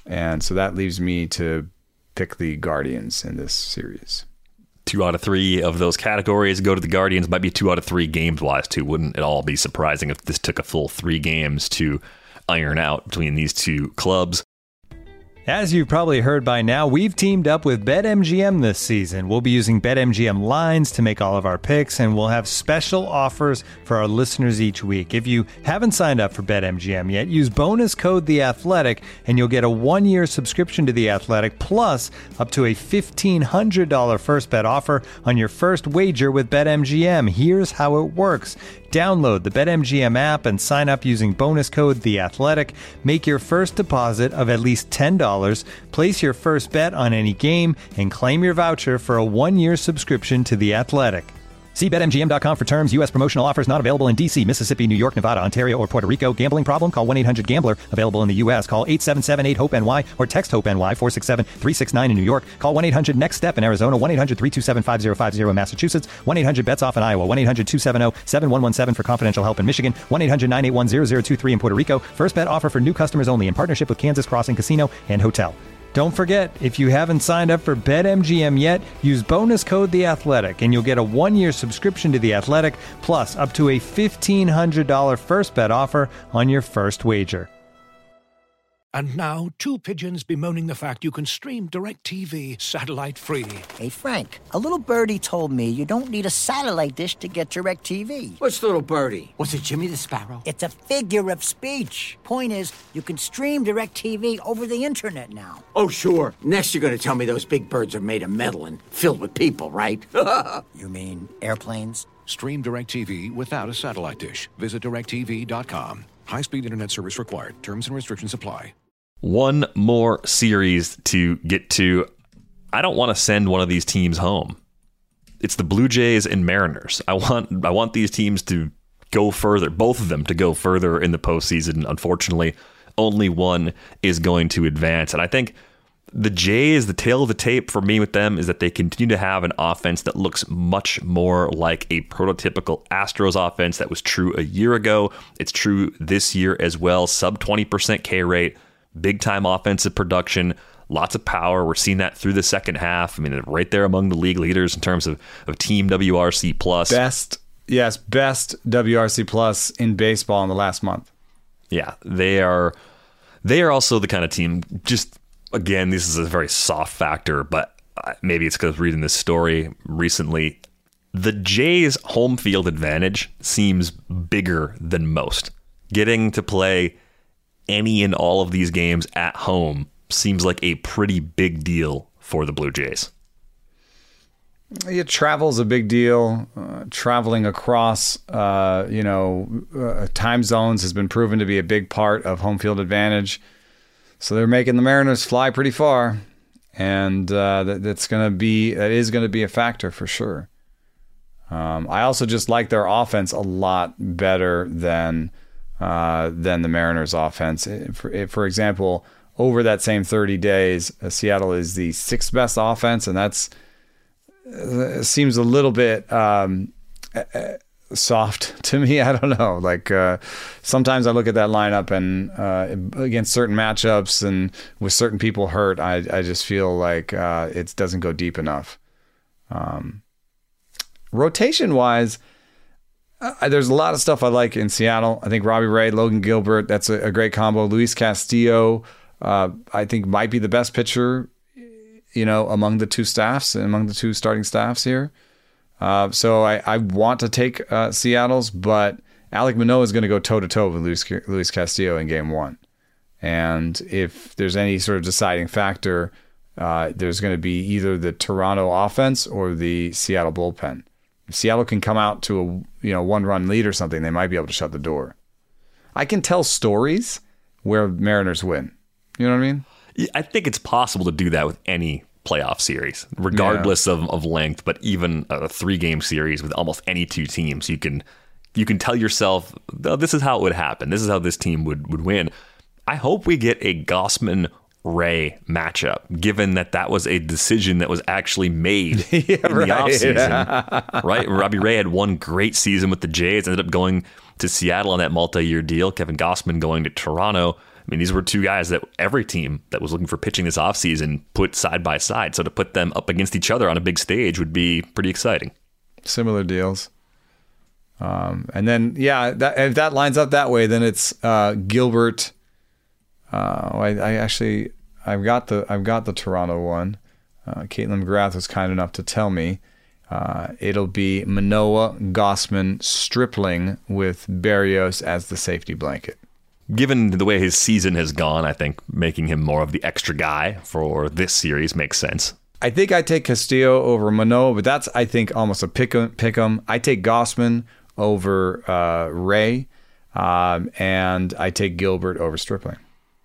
And so that leaves me to pick the Guardians in this series. Two out of three of those categories go to the Guardians. Might be two out of three games-wise, too. Wouldn't it all be surprising if this took a full three games to iron out between these two clubs? As you've probably heard by now, we've teamed up with BetMGM this season. We'll be using BetMGM lines to make all of our picks, and we'll have special offers for our listeners each week. If you haven't signed up for BetMGM yet, use bonus code The Athletic, and you'll get a one-year subscription to The Athletic, plus up to a fifteen hundred dollars first bet offer on your first wager with BetMGM. Here's how it works. Download the BetMGM app and sign up using bonus code The Athletic. Make your first deposit of at least ten dollars. Place your first bet on any game and claim your voucher for a one-year subscription to The Athletic. See Bet M G M dot com for terms. U S promotional offers not available in D C, Mississippi, New York, Nevada, Ontario, or Puerto Rico. Gambling problem? Call one eight hundred gambler. Available in the U S. Call eight seven seven eight hope N Y or text HOPE-NY four six seven three six nine in New York. Call one eight hundred next step in Arizona. one eight hundred three two seven five zero five zero in Massachusetts. one eight hundred bets off in Iowa. one eight hundred two seven zero seven one one seven for confidential help in Michigan. one eight hundred nine eight one zero zero two three in Puerto Rico. First bet offer for new customers only in partnership with Kansas Crossing Casino and Hotel. Don't forget, if you haven't signed up for BetMGM yet, use bonus code The Athletic, and you'll get a one-year subscription to The Athletic, plus up to a fifteen hundred dollars first bet offer on your first wager. And now, two pigeons bemoaning the fact you can stream DirecTV satellite-free. Hey, Frank, a little birdie told me you don't need a satellite dish to get DirecTV. What's little birdie? Was it Jimmy the Sparrow? It's a figure of speech. Point is, you can stream DirecTV over the internet now. Oh, sure. Next you're going to tell me those big birds are made of metal and filled with people, right? You mean airplanes? Stream DirecTV without a satellite dish. Visit direct T V dot com. High-speed internet service required. Terms and restrictions apply. One more series to get to. I don't want to send one of these teams home. It's the Blue Jays and Mariners. I want I want these teams to go further, both of them to go further in the postseason. Unfortunately, only one is going to advance. And I think the Jays, the tail of the tape for me with them is that they continue to have an offense that looks much more like a prototypical Astros offense that was true a year ago. It's true this year as well. Sub twenty percent K rate. Big time offensive production, lots of power. We're seeing that through the second half. I mean, right there among the league leaders in terms of, of team W R C plus. Best, yes, best W R C plus in baseball in the last month. Yeah, they are. They are also the kind of team. Just again, this is a very soft factor, but maybe it's because reading this story recently. The Jays' home field advantage seems bigger than most. Getting to play any and all of these games at home seems like a pretty big deal for the Blue Jays. Yeah, travel's a big deal. Uh, traveling across, uh, you know, uh, time zones has been proven to be a big part of home field advantage. So they're making the Mariners fly pretty far, and uh, that, that's going to be that is going to be a factor for sure. Um, I also just like their offense a lot better than. Uh, than the Mariners offense. For, for example, over that same thirty days, uh, Seattle is the sixth best offense, and that's uh, seems a little bit um, uh, soft to me. I don't know. Like uh, sometimes I look at that lineup and uh, against certain matchups and with certain people hurt, I, I just feel like uh, it doesn't go deep enough. Um, rotation-wise, Uh, there's a lot of stuff I like in Seattle. I think Robbie Ray, Logan Gilbert, that's a, a great combo. Luis Castillo, uh, I think might be the best pitcher, you know, among the two staffs, among the two starting staffs here. Uh, so I, I want to take uh, Seattle's, but Alek Manoah is going to go toe-to-toe with Luis, Luis Castillo in game one. And if there's any sort of deciding factor, uh, there's going to be either the Toronto offense or the Seattle bullpen. If Seattle can come out to a you know one-run lead or something, they might be able to shut the door. I can tell stories where Mariners win. You know what I mean? I think it's possible to do that with any playoff series, regardless yeah. of, of length, but even a three-game series with almost any two teams. You can you can tell yourself, oh, this is how it would happen. This is how this team would, would win. I hope we get a Gausman Ray matchup, given that that was a decision that was actually made yeah, in right. the offseason. Right? Robbie Ray had one great season with the Jays, ended up going to Seattle on that multi-year deal. Kevin Gausman going to Toronto. I mean, these were two guys that every team that was looking for pitching this offseason put side by side. So to put them up against each other on a big stage would be pretty exciting. Similar deals. Um, and then, yeah, that, if that lines up that way, then it's uh, Gilbert. Uh, I, I actually, I've got the, I've got the Toronto one. Uh, Caitlin McGrath was kind enough to tell me. Uh, it'll be Manoah, Gausman, Stripling with Berrios as the safety blanket. Given the way his season has gone, I think making him more of the extra guy for this series makes sense. I think I take Castillo over Manoah, but that's, I think, almost a pick 'em. Pick 'em. I take Gausman over uh, Ray, um, and I take Gilbert over Stripling.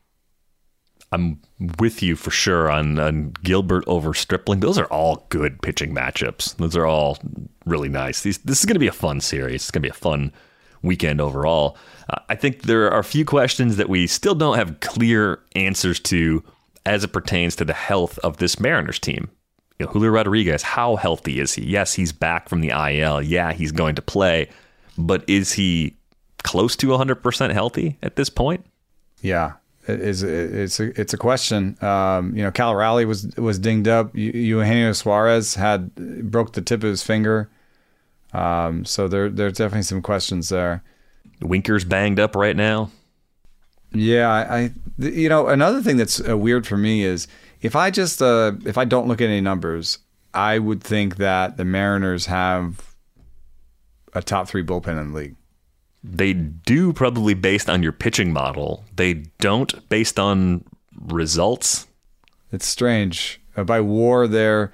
I'm with you for sure on, on Gilbert over Stripling. Those are all good pitching matchups. Those are all really nice. These, this is going to be a fun series. It's going to be a fun weekend overall. Uh, I think there are a few questions that we still don't have clear answers to as it pertains to the health of this Mariners team. You know, Julio Rodriguez, how healthy is he? Yes, he's back from the I L. Yeah, he's going to play. But is he close to one hundred percent healthy at this point? Yeah, it is, it's a, it's a question. Um, you know, Cal Raleigh was was dinged up. Eugenio Suarez had broke the tip of his finger. Um, so there there's definitely some questions there. Winker's banged up right now. Yeah, I, I you know, another thing that's uh, weird for me is if I just uh, if I don't look at any numbers, I would think that the Mariners have a top three bullpen in the league. They do, probably based on your pitching model. They don't based on results. It's strange. Uh, by WAR, they're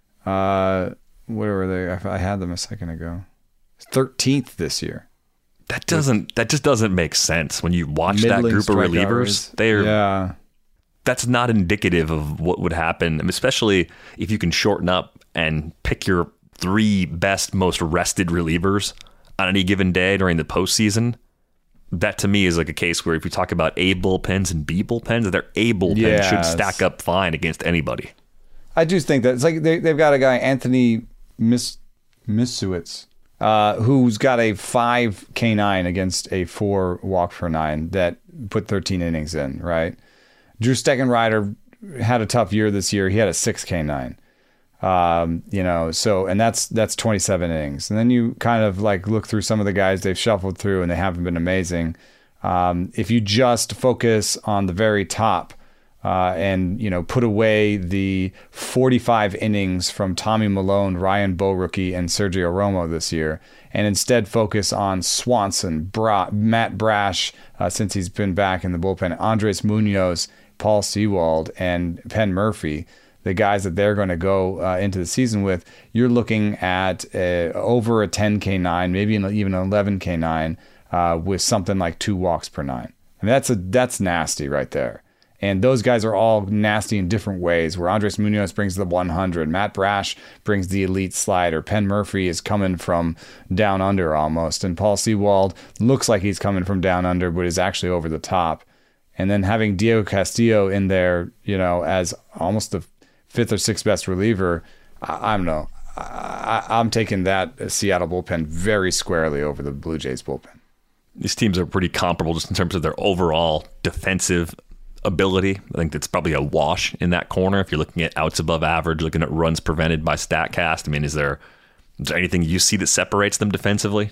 uh, where were they? I had them a second ago. thirteenth this year. That doesn't. That just doesn't make sense when you watch that group of relievers. They're yeah. That's not indicative of what would happen, especially if you can shorten up and pick your three best, most rested relievers on any given day during the postseason. That to me is like a case where if we talk about A bullpens and B bullpens, their A bullpen yeah, should stack up fine against anybody. I do think that it's like they, they've got a guy, Anthony Mis- Misiewicz, uh, who's got a five K nine against a four walk per nine that put thirteen innings in, right? Drew Steckenrider had a tough year this year. He had a six K nine. Um, you know, so, and that's, that's twenty-seven innings. And then you kind of like look through some of the guys they've shuffled through and they haven't been amazing. Um, if you just focus on the very top, uh, and, you know, put away the forty-five innings from Tommy Malone, Ryan Borucki, and Sergio Romo this year, and instead focus on Swanson, Bra- Matt Brash, uh, since he's been back in the bullpen, Andres Munoz, Paul Sewald, and Penn Murphy, the guys that they're going to go uh, into the season with, you're looking at uh, over a ten K nine, maybe an, even an eleven K nine uh, with something like two walks per nine. And that's a that's nasty right there. And those guys are all nasty in different ways, where Andres Munoz brings the one hundred, Matt Brash brings the elite slider, Penn Murphy is coming from down under almost, and Paul Sewald looks like he's coming from down under, but is actually over the top. And then having Diego Castillo in there, you know, as almost the fifth or sixth best reliever, I, I don't know. I, I'm taking that Seattle bullpen very squarely over the Blue Jays bullpen. These teams are pretty comparable just in terms of their overall defensive ability. I think that's probably a wash in that corner. If you're looking at outs above average, looking at runs prevented by StatCast, I mean, is there, is there anything you see that separates them defensively?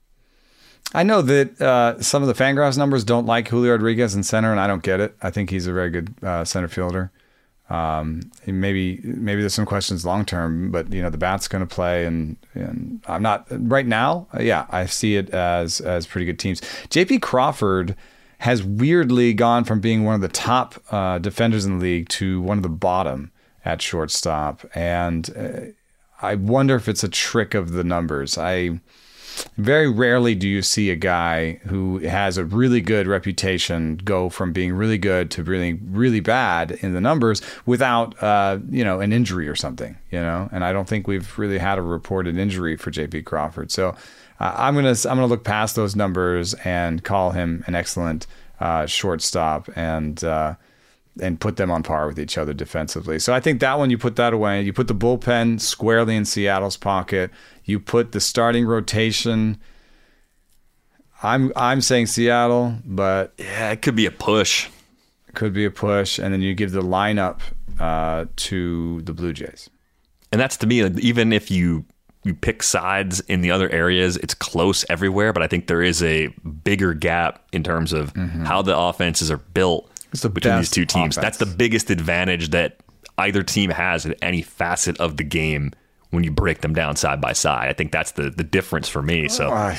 I know that uh, some of the Fangraphs numbers don't like Julio Rodriguez in center, and I don't get it. I think he's a very good uh, center fielder. Um, maybe maybe there's some questions long term, but you know the bat's going to play, and and I'm not right now. Uh, yeah, I see it as as pretty good teams. J P Crawford has weirdly gone from being one of the top uh, defenders in the league to one of the bottom at shortstop, and uh, I wonder if it's a trick of the numbers. I. Very rarely do you see a guy who has a really good reputation go from being really good to really, really bad in the numbers without, uh, you know, an injury or something, you know. And I don't think we've really had a reported injury for J P Crawford. So uh, I'm gonna I'm gonna look past those numbers and call him an excellent uh, shortstop and uh, and put them on par with each other defensively. So I think that one, you put that away. You put the bullpen squarely in Seattle's pocket. You put the starting rotation. I'm I'm saying Seattle, but yeah, it could be a push. could be a push, and then you give the lineup uh, to the Blue Jays. And that's, to me, even if you you pick sides in the other areas, it's close everywhere, but I think there is a bigger gap in terms of mm-hmm. how the offenses are built the between these two teams. Offense. That's the biggest advantage that either team has in any facet of the game when you break them down side by side. I think that's the, the difference for me. So uh,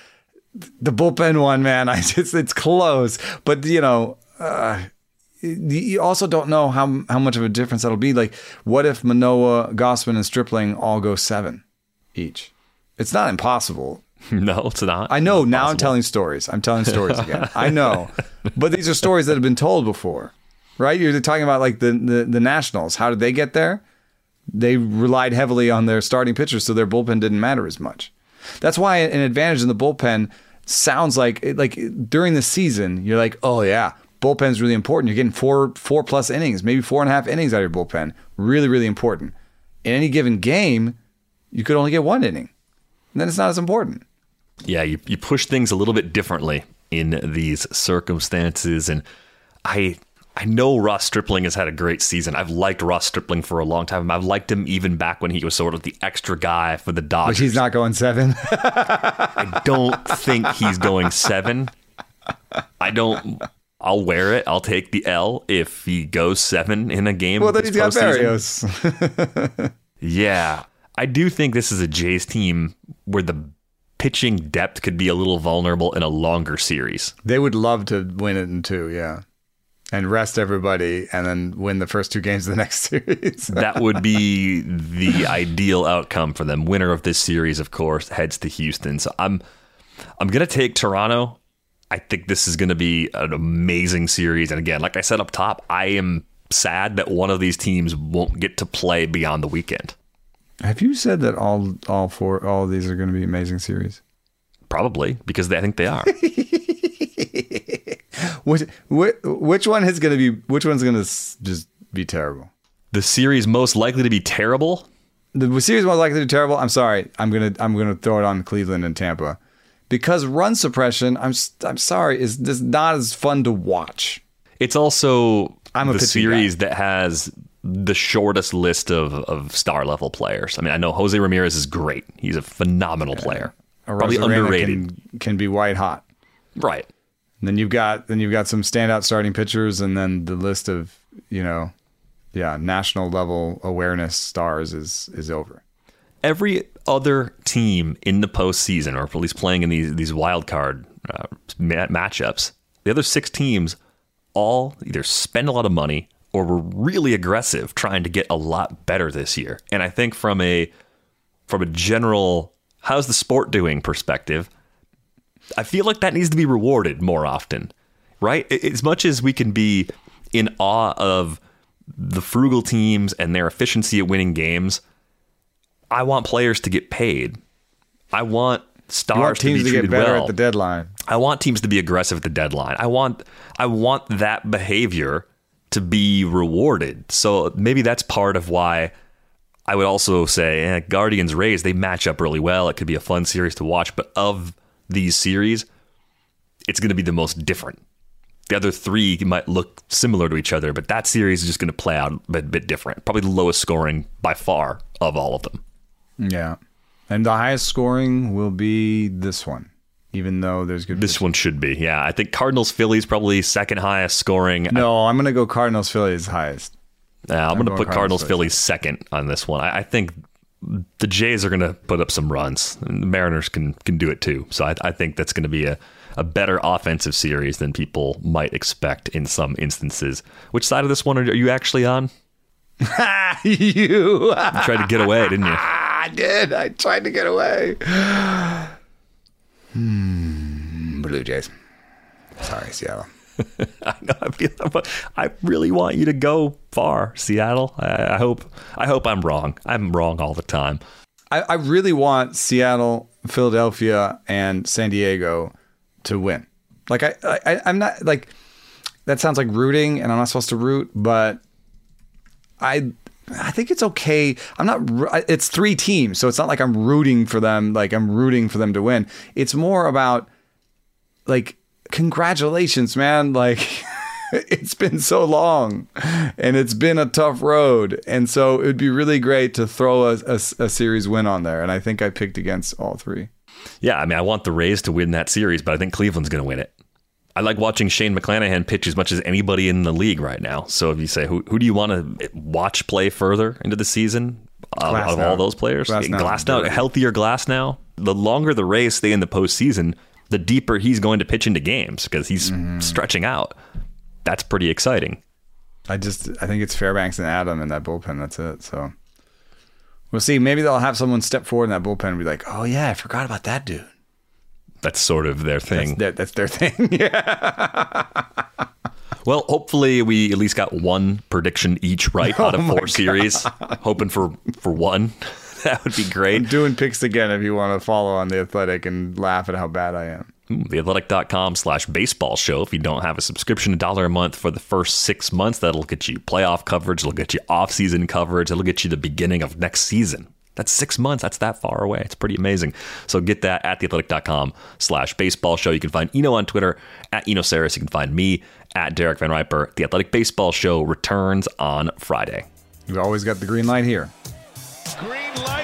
the bullpen one, man, I just, it's close, but you know, uh, you also don't know how how much of a difference that'll be. Like, what if Manoah, Gausman, and Stripling all go seven each? It's not impossible. No, it's not. I know. Now I'm telling stories. I'm telling stories again. I know. But these are stories that have been told before, right? You're talking about like the, the, the Nationals. How did they get there? They relied heavily on their starting pitchers, so their bullpen didn't matter as much. That's why an advantage in the bullpen sounds like, like during the season, you're like, oh yeah, bullpen's really important. You're getting four four plus innings, maybe four and a half innings out of your bullpen. Really, really important. In any given game, you could only get one inning. And then it's not as important. Yeah, you, you push things a little bit differently in these circumstances. And I I know Ross Stripling has had a great season. I've liked Ross Stripling for a long time. I've liked him even back when he was sort of the extra guy for the Dodgers. But he's not going seven. I don't think he's going seven. I don't... I'll wear it. I'll take the L if he goes seven in a game. Well, then he's got Berrios. Yeah. I do think this is a Jays team where the pitching depth could be a little vulnerable in a longer series. They would love to win it in two, yeah. And rest everybody and then win the first two games of the next series. That would be the ideal outcome for them. Winner of this series, of course, heads to Houston. So I'm I'm going to take Toronto. I think this is going to be an amazing series. And again, like I said up top, I am sad that one of these teams won't get to play beyond the weekend. Have you said that all all four all of these are going to be amazing series? Probably, because they, I think they are. which, which which one is going to be? Which one's going to just be terrible? The series most likely to be terrible. The series most likely to be terrible. I'm sorry. I'm gonna I'm gonna throw it on Cleveland and Tampa. Because run suppression, I'm I'm sorry, is just not as fun to watch. It's also I'm a the pitching series guy. that has the shortest list of, of star level players. I mean, I know Jose Ramirez is great. He's a phenomenal player. A Probably Rosarena underrated. Can, can be white hot. Right. And then you've got then you've got some standout starting pitchers, and then the list of, you know, yeah, national level awareness stars is is over. Every other team in the postseason, or at least playing in these these wild card uh, ma- matchups, the other six teams all either spend a lot of money or were really aggressive trying to get a lot better this year. And I think from a from a general how's the sport doing perspective, I feel like that needs to be rewarded more often, right? As much as we can be in awe of the frugal teams and their efficiency at winning games, I want players to get paid. I want stars you want teams to be to treated get better well. at the deadline. I want teams to be aggressive at the deadline. I want I want that behavior to be rewarded. So maybe that's part of why I would also say eh, Guardians Rays, they match up really well. It could be a fun series to watch, but of these series, it's going to be the most different. The other three might look similar to each other, but that series is just going to play out a bit, bit different. Probably the lowest scoring by far of all of them. Yeah. And the highest scoring will be this one, even though there's good. This pitching. one should be. Yeah. I think Cardinals Phillies probably second highest scoring. No, I'm going to go Cardinals Phillies highest. Uh, I'm, I'm going to put Cardinals Cardinals Phillies second on this one. I, I think the Jays are going to put up some runs, and the Mariners can can do it too. So I, I think that's going to be a, a better offensive series than people might expect in some instances. Which side of this one are you actually on? you. You tried to get away, didn't you? I did. I tried to get away. hmm, Blue Jays. Sorry, Seattle. I know. I feel, but I really want you to go far, Seattle. I, I hope. I hope I'm wrong. I'm wrong all the time. I, I really want Seattle, Philadelphia, and San Diego to win. Like I, I, I'm not like that sounds like rooting, and I'm not supposed to root, but I, I think it's okay. I'm not. It's three teams, so it's not like I'm rooting for them. Like I'm rooting for them to win. It's more about like. Congratulations, man. Like, it's been so long and it's been a tough road. And so it would be really great to throw a, a, a series win on there. And I think I picked against all three. Yeah, I mean, I want the Rays to win that series, but I think Cleveland's going to win it. I like watching Shane McClanahan pitch as much as anybody in the league right now. So if you say, who who do you want to watch play further into the season uh, out of all those players? Glasnow. Glasnow, healthier Glasnow. The longer the Rays stay in the postseason, the deeper he's going to pitch into games because he's mm. stretching out. That's pretty exciting. I just I think it's Fairbanks and Adam in that bullpen. That's it. So we'll see. Maybe they'll have someone step forward in that bullpen and be like, oh, yeah, I forgot about that dude. That's sort of their thing. That's their, that's their thing. Yeah. Well, hopefully we at least got one prediction each right out of oh four series. Hoping for, for one. That would be great. I'm doing picks again if you want to follow on The Athletic and laugh at how bad I am. theathletic.com slash baseball show. If you don't have a subscription, a dollar a month for the first six months, that'll get you playoff coverage. It'll get you off-season coverage. It'll get you the beginning of next season. That's six months. That's that far away. It's pretty amazing. So get that at theathletic.com slash baseball show. You can find Eno on Twitter at Eno Saris. You can find me at Derek Van Riper. The Athletic Baseball Show returns on Friday. You've always got the green light here. Green light.